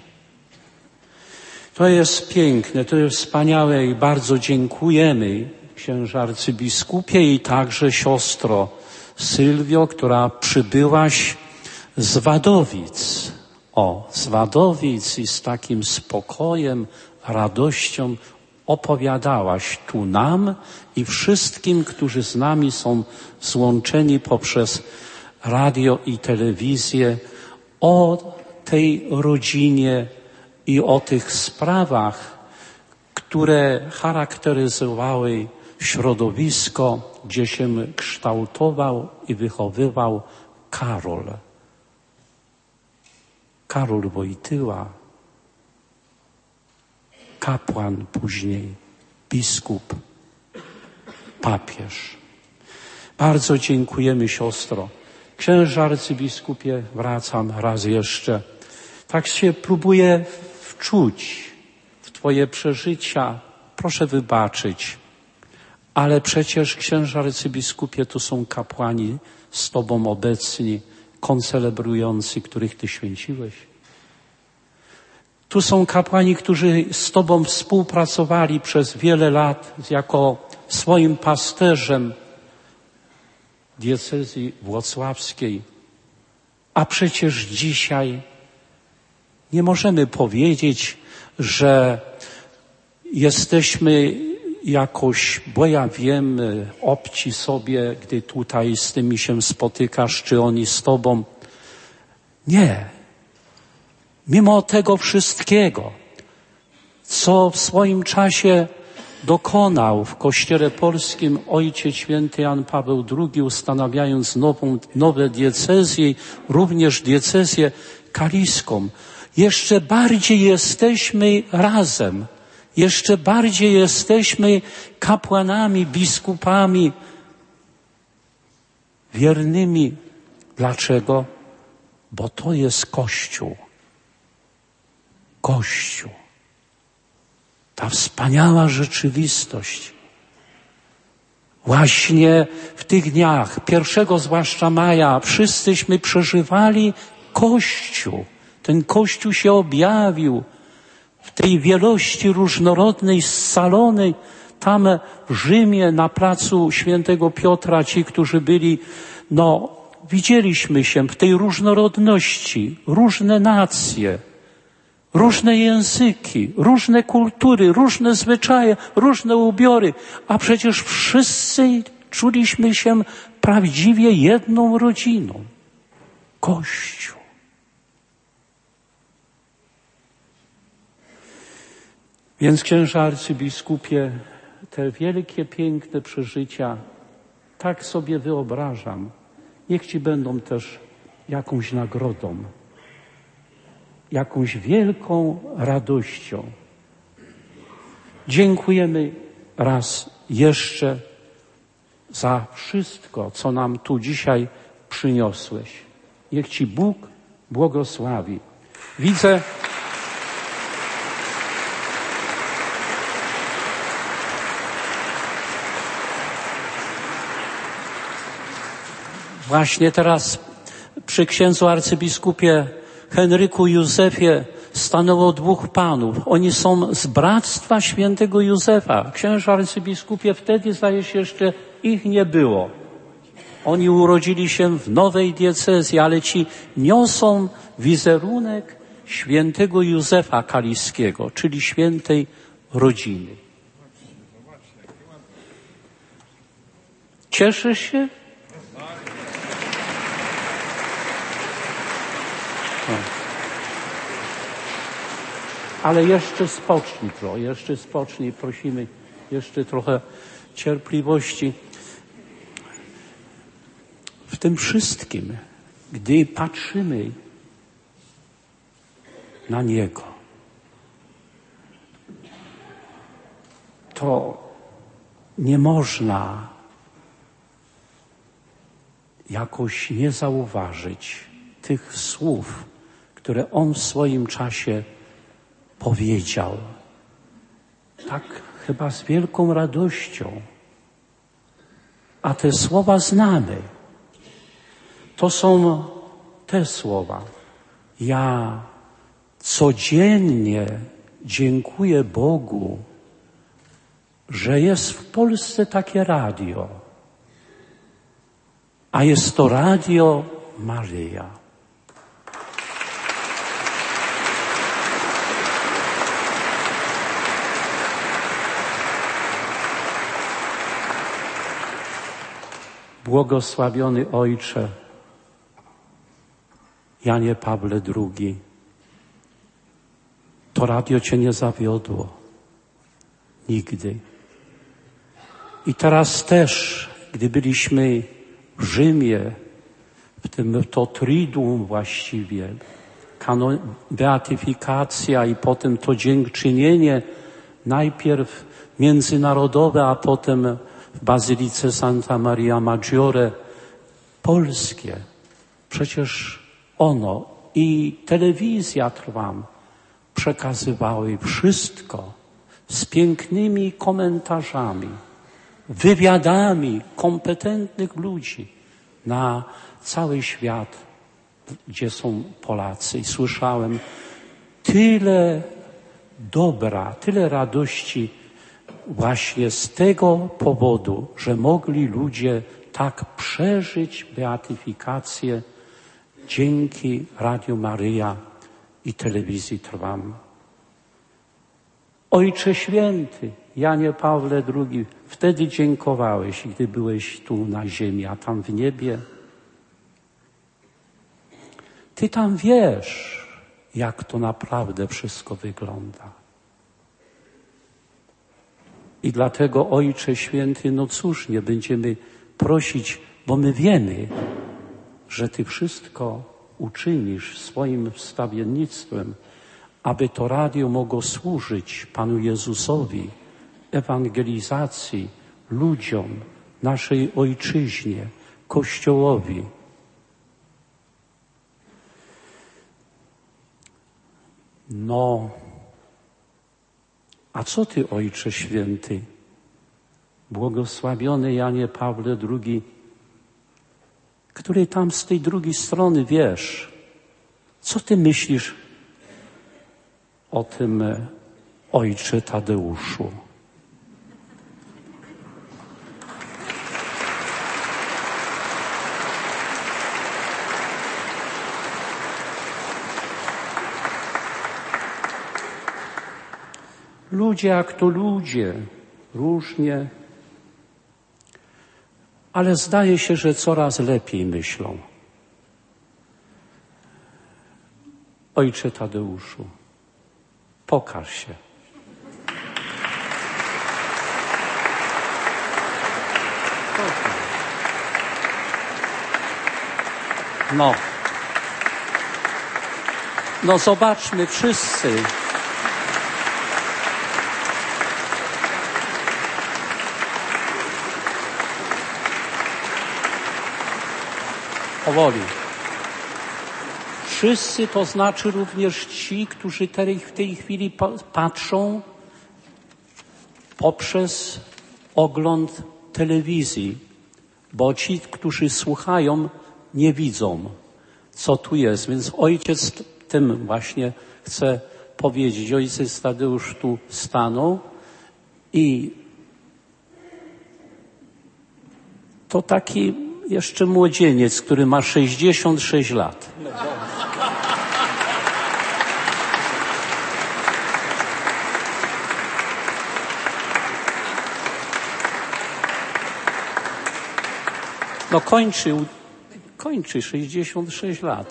To jest piękne, to jest wspaniałe i bardzo dziękujemy księże arcybiskupie i także siostro Sylwio, która przybyłaś z Wadowic. O, z Wadowic i z takim spokojem, radością opowiadałaś tu nam i wszystkim, którzy z nami są złączeni poprzez radio i telewizję, o tej rodzinie i o tych sprawach, które charakteryzowały środowisko, gdzie się kształtował i wychowywał Karol. Karol Wojtyła, kapłan, później biskup, papież. Bardzo dziękujemy, siostro. Księże arcybiskupie, wracam raz jeszcze. Tak się próbuję wczuć w Twoje przeżycia. Proszę wybaczyć. Ale przecież, księże arcybiskupie, tu są kapłani z Tobą obecni, koncelebrujący, których Ty święciłeś. Tu są kapłani, którzy z Tobą współpracowali przez wiele lat jako swoim pasterzem diecezji włocławskiej. A przecież dzisiaj Nie możemy powiedzieć, że jesteśmy jakoś, bo ja wiem, obci sobie, gdy tutaj z tymi się spotykasz, czy oni z tobą. Nie. Mimo tego wszystkiego, co w swoim czasie dokonał w Kościele Polskim Ojciec Święty Jan Paweł drugi, ustanawiając nową, nowe diecezje, również diecezję kaliską, jeszcze bardziej jesteśmy razem. Jeszcze bardziej jesteśmy kapłanami, biskupami wiernymi. Dlaczego? Bo to jest Kościół. Kościół. Ta wspaniała rzeczywistość. Właśnie w tych dniach, pierwszego zwłaszcza maja, wszyscyśmy przeżywali Kościół. Ten Kościół się objawił w tej wielości różnorodnej, scalonej, tam w Rzymie, na placu Świętego Piotra, ci, którzy byli, no, widzieliśmy się w tej różnorodności, różne nacje, różne języki, różne kultury, różne zwyczaje, różne ubiory, a przecież wszyscy czuliśmy się prawdziwie jedną rodziną. Kościół. Więc księże arcybiskupie, te wielkie, piękne przeżycia, tak sobie wyobrażam, niech ci będą też jakąś nagrodą, jakąś wielką radością. Dziękujemy raz jeszcze za wszystko, co nam tu dzisiaj przyniosłeś. Niech ci Bóg błogosławi. Widzę, właśnie teraz przy księdzu arcybiskupie Henryku Józefie stanęło dwóch panów. Oni są z Bractwa Świętego Józefa. Księże arcybiskupie, wtedy zdaje się jeszcze ich nie było. Oni urodzili się w nowej diecezji, ale ci niosą wizerunek Świętego Józefa Kaliskiego, czyli świętej rodziny. Cieszysz się? Ale jeszcze spocznij trochę, jeszcze spocznij, prosimy jeszcze trochę cierpliwości. W tym wszystkim, gdy patrzymy na Niego, to nie można jakoś nie zauważyć tych słów, które On w swoim czasie powiedział. Tak chyba z wielką radością. A te słowa znamy. To są te słowa. Ja codziennie dziękuję Bogu, że jest w Polsce takie radio. A jest to Radio Maryja. Błogosławiony Ojcze Janie Pawle drugi, to radio Cię nie zawiodło. Nigdy. I teraz też, gdy byliśmy w Rzymie, w tym to triduum właściwie, kanon, beatyfikacja i potem to dziękczynienie, najpierw międzynarodowe, a potem w Bazylice Santa Maria Maggiore, polskie. Przecież ono i telewizja Trwam przekazywały wszystko z pięknymi komentarzami, wywiadami kompetentnych ludzi na cały świat, gdzie są Polacy. I słyszałem tyle dobra, tyle radości właśnie z tego powodu, że mogli ludzie tak przeżyć beatyfikację dzięki Radiu Maryja i telewizji Trwam. Ojcze Święty, Janie Pawle drugi, wtedy dziękowałeś, gdy byłeś tu na ziemi, a tam w niebie. Ty tam wiesz, jak to naprawdę wszystko wygląda. I dlatego, Ojcze Święty, no cóż, nie będziemy prosić, bo my wiemy, że Ty wszystko uczynisz swoim wstawiennictwem, aby to radio mogło służyć Panu Jezusowi, ewangelizacji, ludziom, naszej ojczyźnie, Kościołowi. No, a co Ty, Ojcze Święty, błogosławiony Janie Pawle drugi, który tam z tej drugiej strony wiesz, co Ty myślisz o tym Ojcze Tadeuszu? Ludzie jak to ludzie, różnie, ale zdaje się, że coraz lepiej myślą. Ojcze Tadeuszu, pokaż się. No. No zobaczmy wszyscy. Powoli. Wszyscy, to znaczy również ci, którzy w tej chwili patrzą poprzez ogląd telewizji, bo ci, którzy słuchają, nie widzą, co tu jest. Więc ojciec tym właśnie chce powiedzieć. Ojciec Tadeusz tu stanął i to taki jeszcze młodzieniec, który ma sześćdziesiąt sześć lat. No kończył, kończy sześćdziesiąt sześć lat.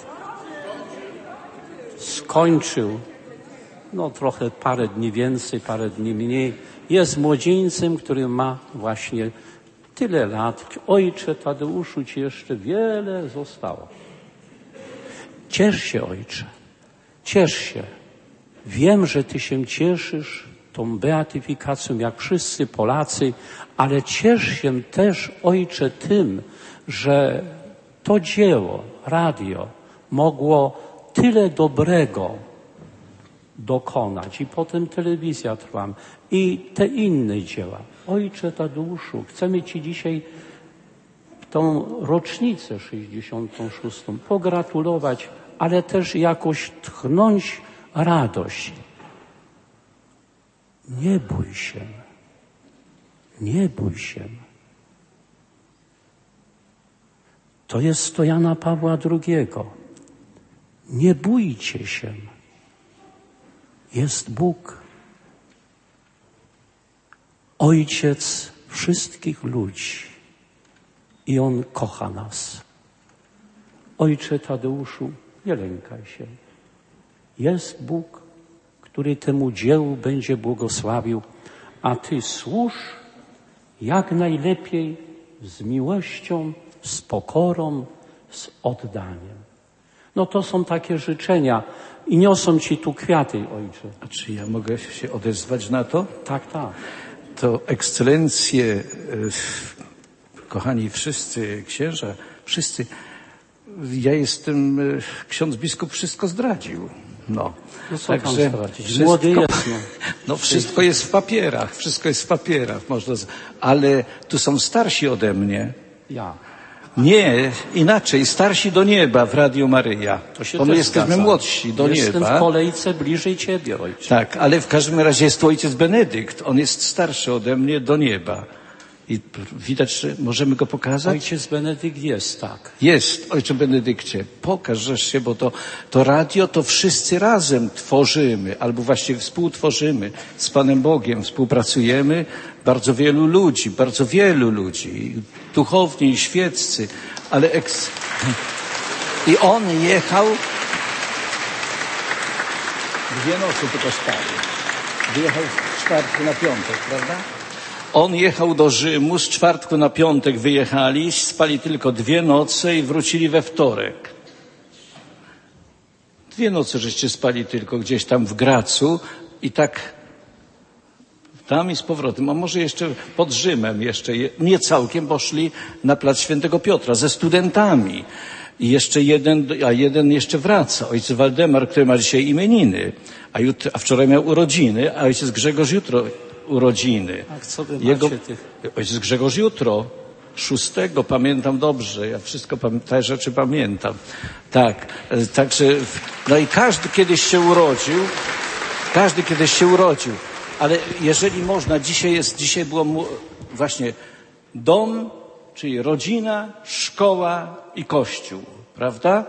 Skończył. No trochę parę dni więcej, parę dni mniej. Jest młodzieńcem, który ma właśnie tyle lat. Ojcze Tadeuszu, Ci jeszcze wiele zostało. Ciesz się, Ojcze. Ciesz się. Wiem, że Ty się cieszysz tą beatyfikacją, jak wszyscy Polacy, ale ciesz się też, Ojcze, tym, że to dzieło, radio, mogło tyle dobrego dokonać. I potem telewizja Trwam. I te inne dzieła. Ojcze Tadeuszu, chcemy Ci dzisiaj tą rocznicę sześćdziesiątą szóstą pogratulować, ale też jakoś tchnąć radość. Nie bój się. Nie bój się. To jest to Jana Pawła drugiego. Nie bójcie się. Jest Bóg. Ojciec wszystkich ludzi i On kocha nas. Ojcze Tadeuszu, nie lękaj się. Jest Bóg, który temu dziełu będzie błogosławił, a Ty służ jak najlepiej z miłością, z pokorą, z oddaniem. No to są takie życzenia i niosą Ci tu kwiaty, Ojcze. A czy ja mogę się odezwać na to? Tak, tak. To ekscelencje, kochani wszyscy księża, wszyscy, ja jestem, ksiądz biskup wszystko zdradził. No, no co tam zdradzić? Wszystko, młody jest. No. no wszystko jest w papierach, wszystko jest w papierach, można, ale tu są starsi ode mnie. Ja. Nie, inaczej, starsi do nieba w Radiu Maryja. To się bo my jesteśmy zgadza. młodsi do Jestem nieba. Jestem w kolejce bliżej Ciebie, Ojcze. Tak, ale w każdym razie jest tu ojciec Benedykt. On jest starszy ode mnie do nieba. I widać, że możemy go pokazać? Ojciec Benedykt jest, tak. Jest, ojcze Benedykcie, pokażesz się, bo to, to radio to wszyscy razem tworzymy, albo właściwie współtworzymy z Panem Bogiem, współpracujemy. Bardzo wielu ludzi, bardzo wielu ludzi, duchowni i świeccy, ale eks... I on jechał, dwie nocy tylko spali. Wyjechał z czwartku na piątek, prawda? On jechał do Rzymu, z czwartku na piątek wyjechali, spali tylko dwie noce i wrócili we wtorek. Dwie noce żeście spali tylko gdzieś tam w Gracu i tak tam i z powrotem, a może jeszcze pod Rzymem, jeszcze nie całkiem poszli na plac Świętego Piotra ze studentami. I jeszcze jeden, a jeden jeszcze wraca. Ojciec Waldemar, który ma dzisiaj imieniny, a, jutro, a wczoraj miał urodziny, a ojciec Grzegorz jutro urodziny. A co wy Jego, macie tych? ojciec Grzegorz jutro, szóstego, pamiętam dobrze, ja wszystko te rzeczy pamiętam. Tak, także, no i każdy kiedyś się urodził, każdy kiedyś się urodził, ale jeżeli można, dzisiaj jest, dzisiaj było mu, właśnie dom, czyli rodzina, szkoła i kościół, prawda?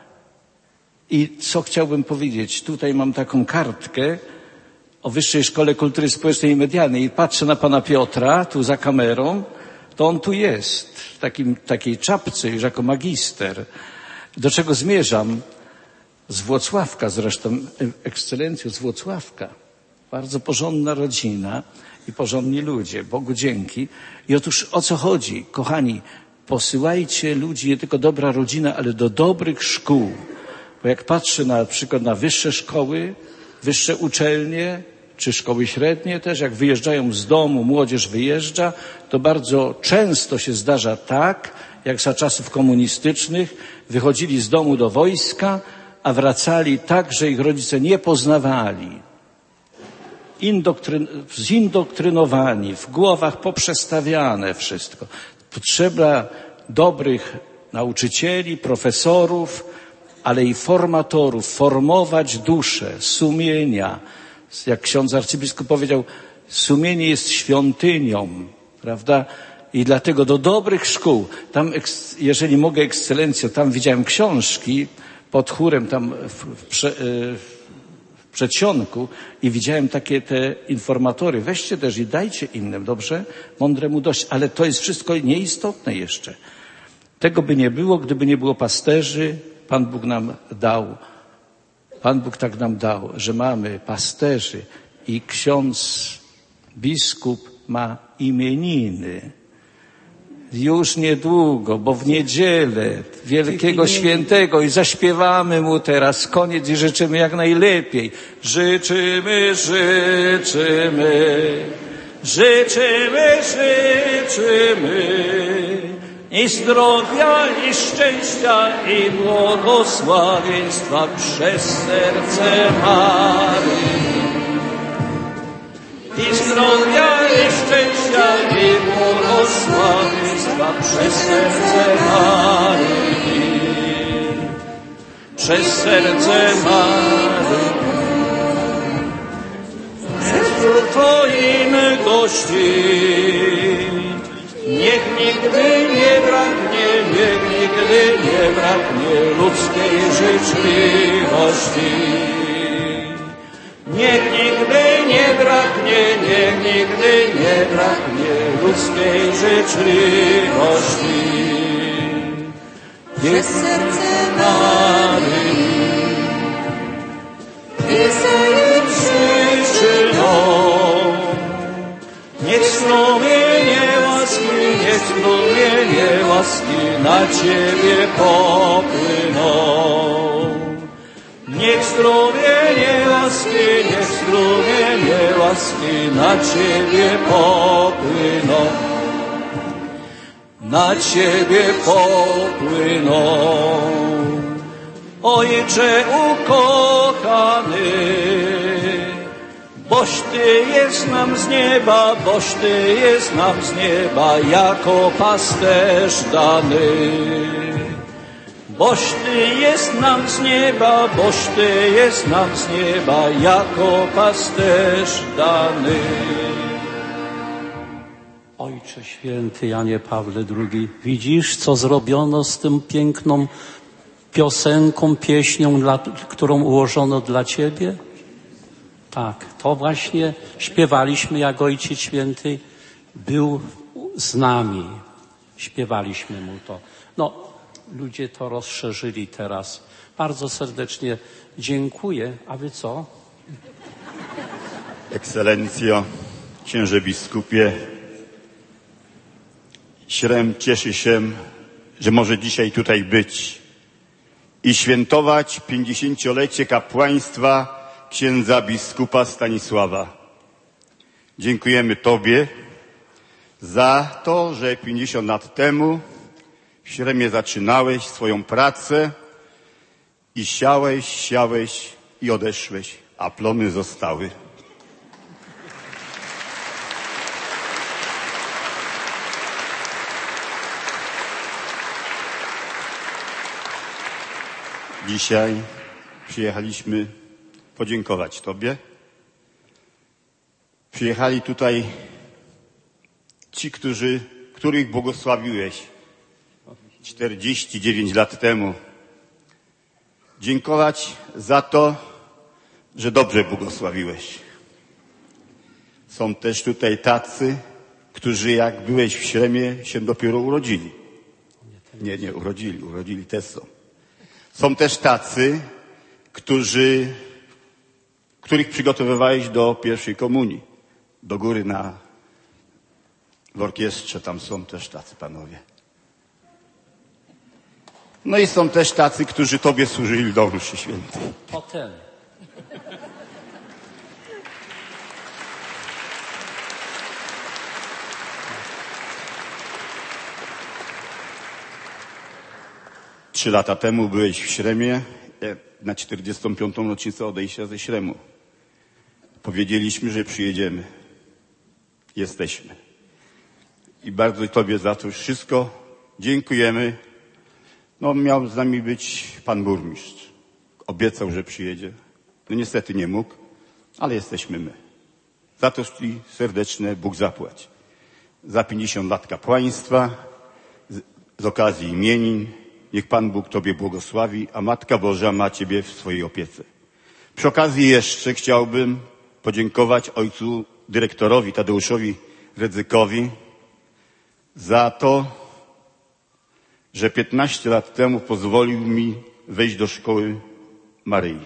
I co chciałbym powiedzieć? Tutaj mam taką kartkę o Wyższej Szkole Kultury Społecznej i Medialnej i patrzę na pana Piotra, tu za kamerą, to on tu jest, w takim, takiej czapce już jako magister. Do czego zmierzam? Z Włocławka zresztą, ekscelencjo z Włocławka. Bardzo porządna rodzina i porządni ludzie, Bogu dzięki. I otóż o co chodzi? Kochani, posyłajcie ludzi, nie tylko dobra rodzina, ale do dobrych szkół. Bo jak patrzę na przykład na wyższe szkoły, wyższe uczelnie, czy szkoły średnie też, jak wyjeżdżają z domu, młodzież wyjeżdża, to bardzo często się zdarza tak, jak za czasów komunistycznych, wychodzili z domu do wojska, a wracali tak, że ich rodzice nie poznawali. Indoktryn, zindoktrynowani, w głowach poprzestawiane wszystko. Potrzeba dobrych nauczycieli, profesorów, ale i formatorów, formować duszę, sumienia. Jak ksiądz arcybiskup powiedział, sumienie jest świątynią, prawda? I dlatego do dobrych szkół, tam, jeżeli mogę, ekscelencjo, tam widziałem książki pod chórem, tam w, w, prze, w przedsionku i widziałem takie te informatory. Weźcie też i dajcie innym, dobrze? Mądremu dość, ale to jest wszystko nieistotne jeszcze. Tego by nie było, gdyby nie było pasterzy. Pan Bóg nam dał, Pan Bóg tak nam dał, że mamy pasterzy i ksiądz biskup ma imieniny. Już niedługo, bo w niedzielę Wielkiego Świętego i zaśpiewamy mu teraz koniec i życzymy jak najlepiej. Życzymy, życzymy, życzymy, życzymy i zdrowia, i szczęścia, i błogosławieństwa przez serce Maryi. I zdrowia, i szczęścia, i błogosławieństwa przez serce Maryi. Przez serce Maryi. Przez Twoim gości. Niech nigdy nie braknie, niech nigdy nie braknie ludzkiej życzliwości. Niech nigdy nie braknie, niech nigdy nie braknie ludzkiej życzliwości. Przez serce Maryi jest jej przyczyną. Niech strumienie łaski, niech strumienie łaski na Ciebie popłyną. Niech strumienie łaski, niech strumienie łaski na Ciebie popłyną. Na Ciebie popłyną. Ojcze ukochany, boś Ty jest nam z nieba, boś Ty jest nam z nieba jako pasterz dany. Boś Ty jest nam z nieba, boś Ty jest nam z nieba jako pasterz dany. Ojcze Ojcze Święty Janie Pawle drugi, widzisz, co zrobiono z tym piękną piosenką, pieśnią, dla, którą ułożono dla Ciebie? Tak, to właśnie śpiewaliśmy, jak Ojciec Święty był z nami. Śpiewaliśmy Mu to. No, ludzie to rozszerzyli teraz. Bardzo serdecznie dziękuję. A Wy co? Ekscelencjo, księże biskupie, Śrem cieszy się, że może dzisiaj tutaj być i świętować pięćdziesięciolecie kapłaństwa księdza biskupa Stanisława. Dziękujemy Tobie za to, że pięćdziesiąt lat temu w Śremie zaczynałeś swoją pracę i siałeś, siałeś i odeszłeś, a plony zostały. Dzisiaj przyjechaliśmy podziękować Tobie. Przyjechali tutaj ci, którzy, których błogosławiłeś czterdzieści dziewięć lat temu. Dziękować za to, że dobrze błogosławiłeś. Są też tutaj tacy, którzy jak byłeś w Śremie, się dopiero urodzili. Nie, nie, urodzili, urodzili też są. Są też tacy, którzy, których przygotowywałeś do pierwszej komunii. Do góry na, w orkiestrze, tam są też tacy panowie. No i są też tacy, którzy Tobie służyli do mszy świętej. Potem. Trzy lata temu byłeś w Śremie na czterdziestą piątą rocznicę odejścia ze Śremu. Powiedzieliśmy, że przyjedziemy. Jesteśmy. I bardzo Tobie za to wszystko dziękujemy. No, miał z nami być pan burmistrz. Obiecał, że przyjedzie. No niestety nie mógł, ale jesteśmy my. Za to Ci serdeczne Bóg zapłać. Za pięćdziesiąt lat kapłaństwa, z, z okazji imienin. Niech Pan Bóg Tobie błogosławi, a Matka Boża ma Ciebie w swojej opiece. Przy okazji jeszcze chciałbym podziękować ojcu dyrektorowi Tadeuszowi Rydzykowi za to, że piętnaście lat temu pozwolił mi wejść do szkoły Maryi.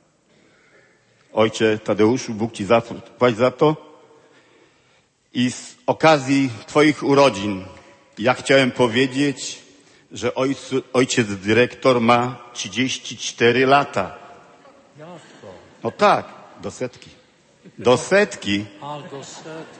Ojcze Tadeuszu, Bóg Ci zapłać za to. I z okazji Twoich urodzin ja chciałem powiedzieć, że ojcu, ojciec dyrektor ma trzydzieści cztery lata. No tak, do setki. Do setki. A, do setki.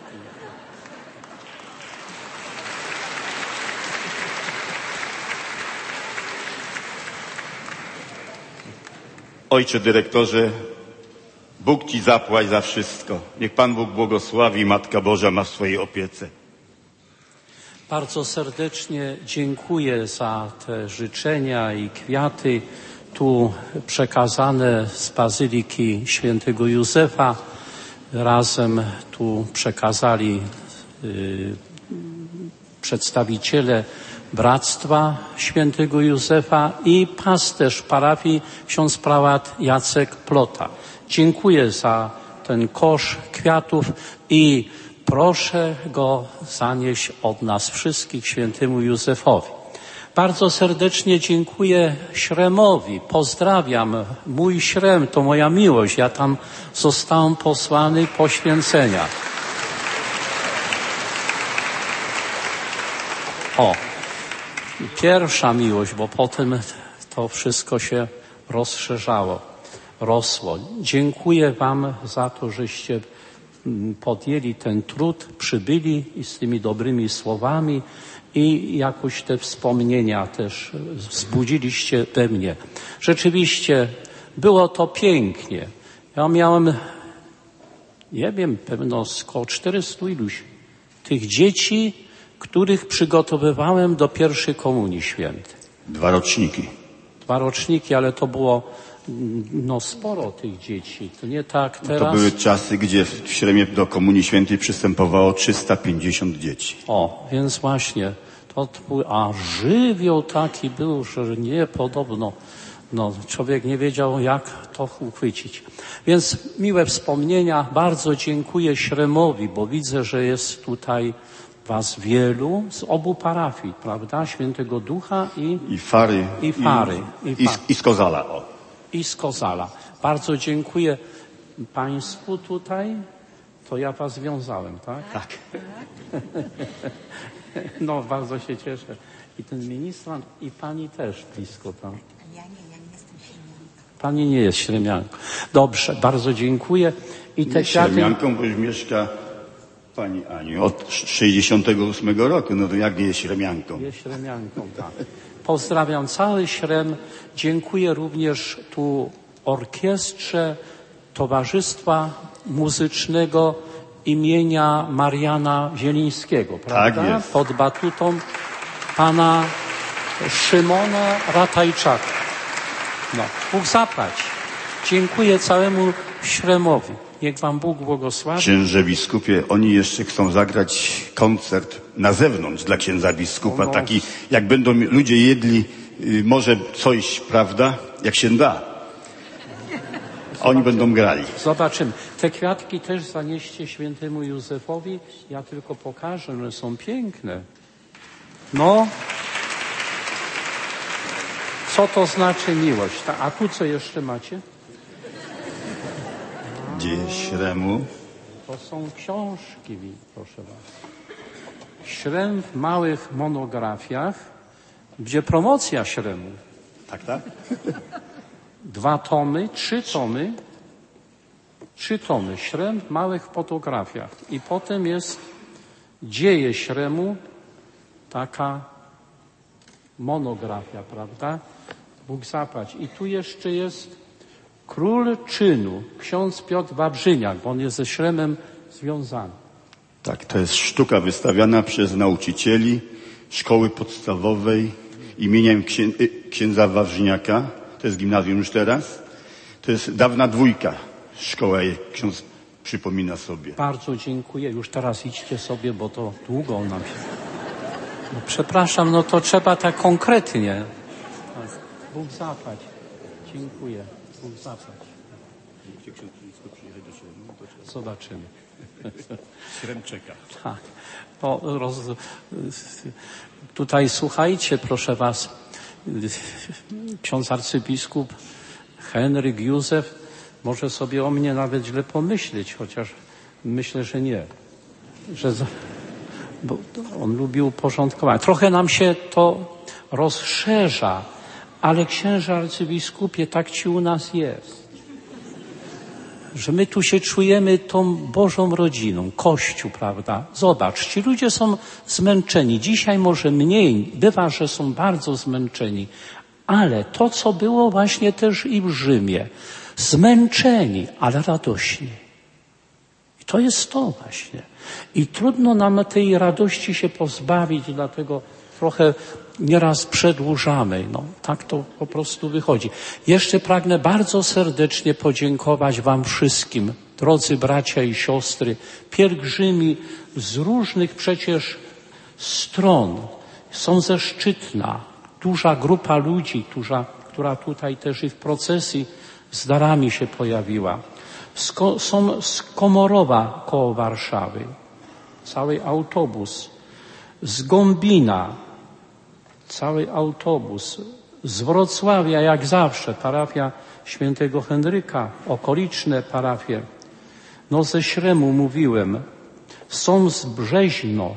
Ojcze dyrektorze, Bóg Ci zapłać za wszystko. Niech Pan Bóg błogosławi, Matka Boża ma w swojej opiece. Bardzo serdecznie dziękuję za te życzenia i kwiaty tu przekazane z Bazyliki Świętego Józefa. Razem tu przekazali y, przedstawiciele Bractwa Świętego Józefa i pasterz parafii ksiądz prałat Jacek Plota. Dziękuję za ten kosz kwiatów i proszę go zanieść od nas wszystkich świętemu Józefowi. Bardzo serdecznie dziękuję Śremowi. Pozdrawiam. Mój Śrem to moja miłość. Ja tam zostałem posłany poświęcenia. O, pierwsza miłość, bo potem to wszystko się rozszerzało, rosło. Dziękuję Wam za to, żeście podjęli ten trud, przybyli i z tymi dobrymi słowami i jakoś te wspomnienia też wzbudziliście we mnie. Rzeczywiście było to pięknie. Ja miałem, nie wiem, pewno około czterystu iluś tych dzieci, których przygotowywałem do pierwszej komunii świętej. Dwa roczniki. Dwa roczniki, ale to było no sporo tych dzieci. To nie tak teraz. To były czasy, gdzie w Śremie do Komunii Świętej przystępowało trzysta pięćdziesiąt dzieci. O, więc właśnie, to był, a żywioł taki był, że nie podobno, no człowiek nie wiedział, jak to uchwycić. Więc miłe wspomnienia, bardzo dziękuję Śremowi, bo widzę, że jest tutaj was wielu z obu parafii, prawda? Świętego Ducha i... I Fary. I Fary. I, i, i, i z Kozala. O. I z Kozala. Bardzo dziękuję Państwu tutaj. To ja was związałem, tak? Tak. No, bardzo się cieszę. I ten ministrant, i pani też blisko tam. Ja nie, ja nie jestem śremianką. Pani nie jest śremianką. Dobrze, bardzo dziękuję. I te nie kwiaty... śremianką, bo już mieszka pani Aniu od sześćdziesiątego ósmego roku. No to jak nie jest śremianką? Jest śremianką, tak. Pozdrawiam cały Śrem. Dziękuję również tu orkiestrze Towarzystwa Muzycznego imienia Mariana Zielińskiego, prawda? Tak jest. Pod batutą pana Szymona Ratajczaka. No, Bóg zapłać. Dziękuję całemu Śremowi. Niech wam Bóg błogosławi. Księże biskupie, oni jeszcze chcą zagrać koncert na zewnątrz dla księdza biskupa. No. Taki, jak będą ludzie jedli, y, może coś, prawda? Jak się da. A oni będą grali. Zobaczymy. Te kwiatki też zanieście świętemu Józefowi. Ja tylko pokażę, że są piękne. No. Co to znaczy miłość? A tu co jeszcze macie? Dzieje Śremu. To są książki, proszę was. Śrem w małych monografiach, gdzie promocja Śremu. Tak, tak? Dwa tomy, trzy tomy, trzy tomy. Śrem w małych fotografiach. I potem jest Dzieje Śremu, taka monografia, prawda? Bóg zapłać. I tu jeszcze jest Król Czynu, ksiądz Piotr Wawrzyniak, bo on jest ze Śremem związany. Tak, to jest sztuka wystawiana przez nauczycieli szkoły podstawowej imieniem księ, księdza Wawrzyniaka. To jest gimnazjum już teraz. To jest dawna dwójka szkoła, jak ksiądz przypomina sobie. Bardzo dziękuję. Już teraz idźcie sobie, bo to długo nam się... No, przepraszam, no to trzeba tak konkretnie. Tak. Bóg zapłać. Dziękuję. Bóg zapłać. Zobaczymy. Śrem czeka. Tak. No, roz... Tutaj słuchajcie, proszę was, ksiądz arcybiskup Henryk Józef może sobie o mnie nawet źle pomyśleć, chociaż myślę, że nie. Że za... Bo on lubi uporządkowanie. Trochę nam się to rozszerza, ale księże arcybiskupie, tak ci u nas jest. Że my tu się czujemy tą Bożą rodziną, Kościół, prawda? Zobacz, ci ludzie są zmęczeni. Dzisiaj może mniej, bywa, że są bardzo zmęczeni. Ale to, co było właśnie też i w Rzymie. Zmęczeni, ale radośni. I to jest to właśnie. I trudno nam tej radości się pozbawić, dlatego trochę nieraz przedłużamy. No, tak to po prostu wychodzi. Jeszcze pragnę bardzo serdecznie podziękować wam wszystkim, drodzy bracia i siostry, pielgrzymi z różnych przecież stron. Są ze Szczytna, duża grupa ludzi, duża, która tutaj też i w procesji z darami się pojawiła. Sko- są z Komorowa koło Warszawy, cały autobus, z Gombina, cały autobus, z Wrocławia jak zawsze, parafia świętego Henryka, okoliczne parafie. No ze Śremu mówiłem, są z Brzeźno,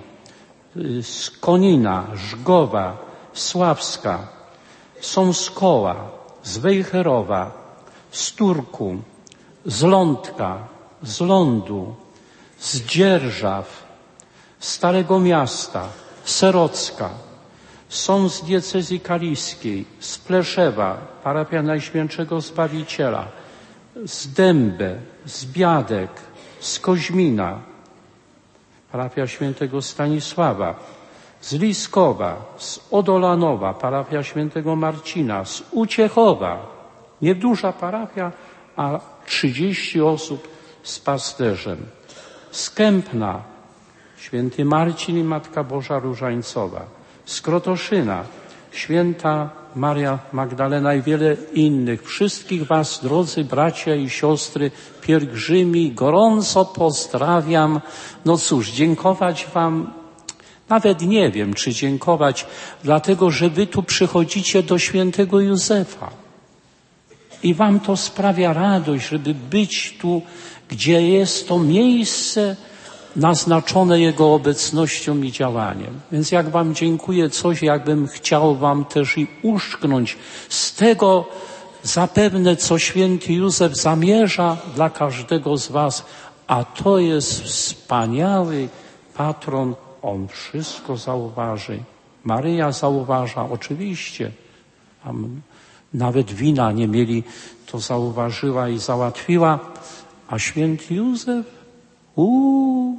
z Konina, Żgowa, Sławska, są z Koła, z Wejherowa, z Turku, z Lądka, z Lądu, z Dzierżaw, Starego Miasta, Serocka, są z diecezji kaliskiej, z Pleszewa, parafia Najświętszego Zbawiciela, z Dębe, z Biadek, z Koźmina, parafia Świętego Stanisława, z Liskowa, z Odolanowa, parafia Świętego Marcina, z Uciechowa, Nieduża parafia, a trzydzieści osób z pasterzem. Z Kępna święty Marcin i Matka Boża Różańcowa. Z Krotoszyna święta Maria Magdalena i wiele innych. Wszystkich was, drodzy bracia i siostry, pielgrzymi, gorąco pozdrawiam. No cóż, dziękować wam, nawet nie wiem, czy dziękować, dlatego, że wy tu przychodzicie do świętego Józefa. I wam to sprawia radość, żeby być tu, gdzie jest to miejsce naznaczone Jego obecnością i działaniem. Więc jak wam dziękuję, coś jakbym chciał wam też i uszknąć z tego zapewne, co święty Józef zamierza dla każdego z was, a to jest wspaniały patron. On wszystko zauważy. Maryja zauważa, oczywiście. Tam nawet wina nie mieli, to zauważyła i załatwiła. A święty Józef, uuu,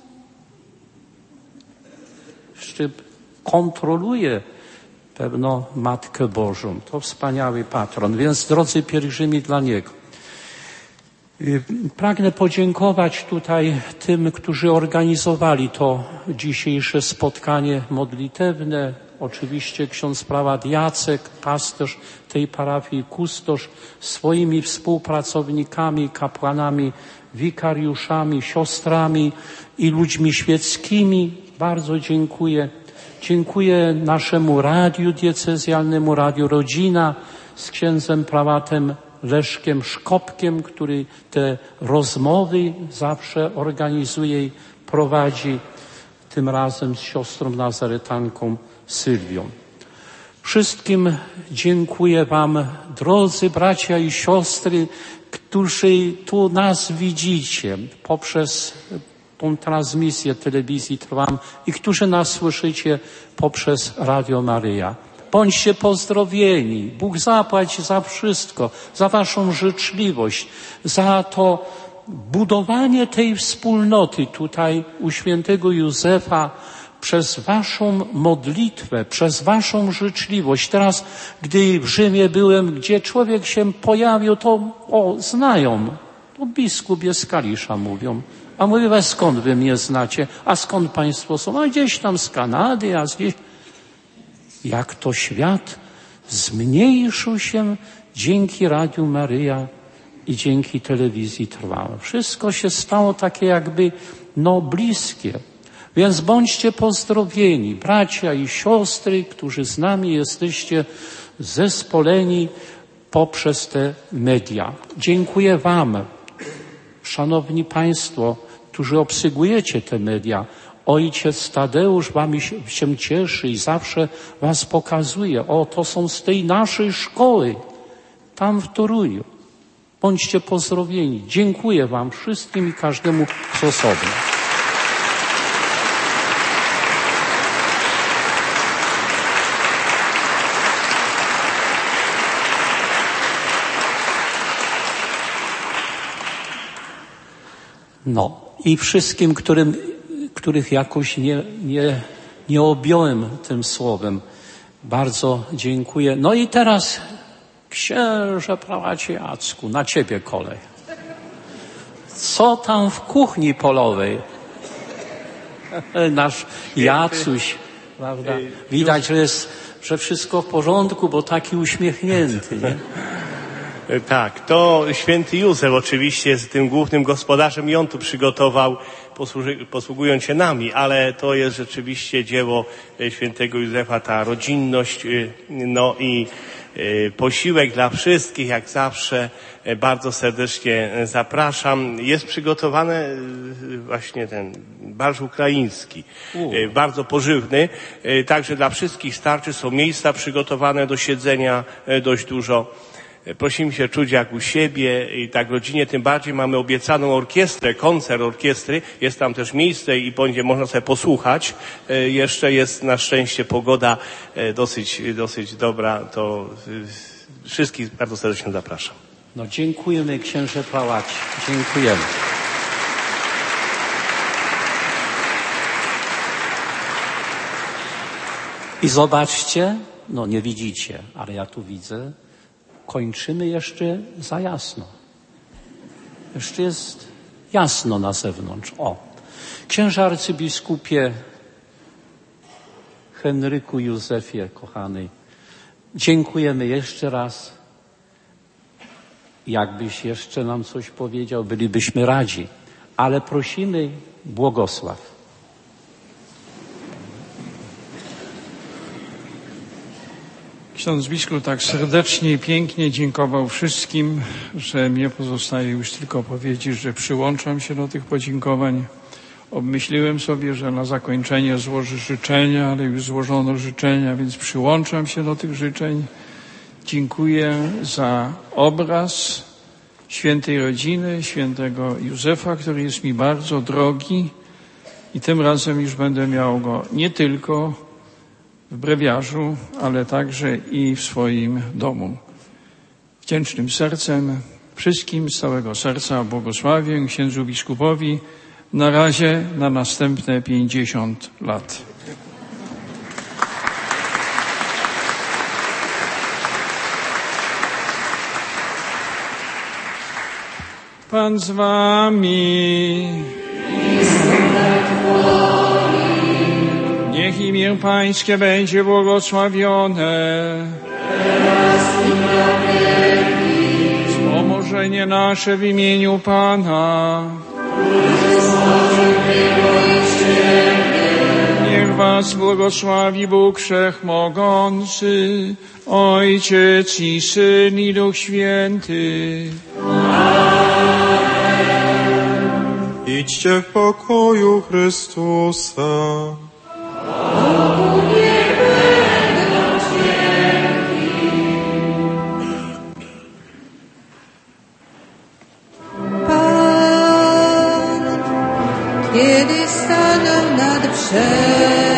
jeszcze kontroluje pewno Matkę Bożą. To wspaniały patron. Więc drodzy pielgrzymi, dla Niego. Pragnę podziękować tutaj tym, którzy organizowali to dzisiejsze spotkanie modlitewne. Oczywiście ksiądz prałat Jacek, pasterz tej parafii, kustosz, swoimi współpracownikami, kapłanami, wikariuszami, siostrami i ludźmi świeckimi. Bardzo dziękuję. Dziękuję naszemu radiu diecezjalnemu, Radiu Rodzina z księdzem prałatem Leszkiem Szkopkiem, który te rozmowy zawsze organizuje i prowadzi, tym razem z siostrą nazaretanką Sylwią. Wszystkim dziękuję wam, drodzy bracia i siostry, którzy tu nas widzicie poprzez tą transmisję telewizji Trwam i którzy nas słyszycie poprzez Radio Maryja. Bądźcie pozdrowieni. Bóg zapłać za wszystko, za waszą życzliwość, za to budowanie tej wspólnoty tutaj u świętego Józefa przez waszą modlitwę, przez waszą życzliwość. Teraz, gdy w Rzymie byłem, gdzie człowiek się pojawił, to o, znają. To biskup jest z Kalisza, mówią. A mówię, skąd wy mnie znacie? A skąd państwo są? A gdzieś tam z Kanady, a gdzieś... Jak to świat zmniejszył się dzięki Radiu Maryja i dzięki telewizji Trwam. Wszystko się stało takie jakby, no, bliskie. Więc bądźcie pozdrowieni, bracia i siostry, którzy z nami jesteście zespoleni poprzez te media. Dziękuję wam, szanowni państwo, którzy obsługujecie te media. Ojciec Tadeusz wam się, się cieszy i zawsze was pokazuje. O, to są z tej naszej szkoły, tam w Toruniu. Bądźcie pozdrowieni. Dziękuję wam wszystkim i każdemu z osobna. No i wszystkim, którym, których jakoś nie, nie, nie objąłem tym słowem, bardzo dziękuję. No i teraz, księże prałacie Jacku, na ciebie kolej. Co tam w kuchni polowej? Nasz Jacuś, prawda? Widać, że jest, że wszystko w porządku, bo taki uśmiechnięty, nie? Tak, to święty Józef oczywiście jest tym głównym gospodarzem i on tu przygotował, posłuży, posługując się nami, ale to jest rzeczywiście dzieło świętego Józefa, ta rodzinność, no i posiłek dla wszystkich, jak zawsze. Bardzo serdecznie zapraszam. Jest przygotowany właśnie ten barszcz ukraiński, U. bardzo pożywny, także dla wszystkich starczy. Są miejsca przygotowane do siedzenia dość dużo. Prosimy się czuć jak u siebie i tak rodzinie, tym bardziej mamy obiecaną orkiestrę, koncert orkiestry, jest tam też miejsce i będzie można sobie posłuchać. Jeszcze jest na szczęście pogoda dosyć, dosyć dobra, to wszystkich bardzo serdecznie zapraszam. No dziękujemy, księże prałacie, dziękujemy. I zobaczcie, no nie widzicie, ale ja tu widzę, kończymy jeszcze za jasno. Jeszcze jest jasno na zewnątrz. O, księże arcybiskupie Henryku Józefie, kochany, dziękujemy jeszcze raz. Jakbyś jeszcze nam coś powiedział, bylibyśmy radzi, ale prosimy błogosław. Ksiądz biskup tak serdecznie i pięknie dziękował wszystkim, że mnie pozostaje już tylko powiedzieć, że przyłączam się do tych podziękowań. Obmyśliłem sobie, że na zakończenie złożę życzenia, ale już złożono życzenia, więc przyłączam się do tych życzeń. Dziękuję za obraz świętej rodziny, świętego Józefa, który jest mi bardzo drogi i tym razem już będę miał go nie tylko w brewiarzu, ale także i w swoim domu. Wdzięcznym sercem wszystkim z całego serca błogosławię księdzu biskupowi na razie na następne pięćdziesiąt lat. Pan z wami. Niech imię Pańskie będzie błogosławione. Wspomożenie nasze w imieniu Pana. Niech was błogosławi Bóg Wszechmogący, Ojciec i Syn i Duch Święty. Idźcie w pokoju Chrystusa. Pan, kiedy stanął nad brzegiem,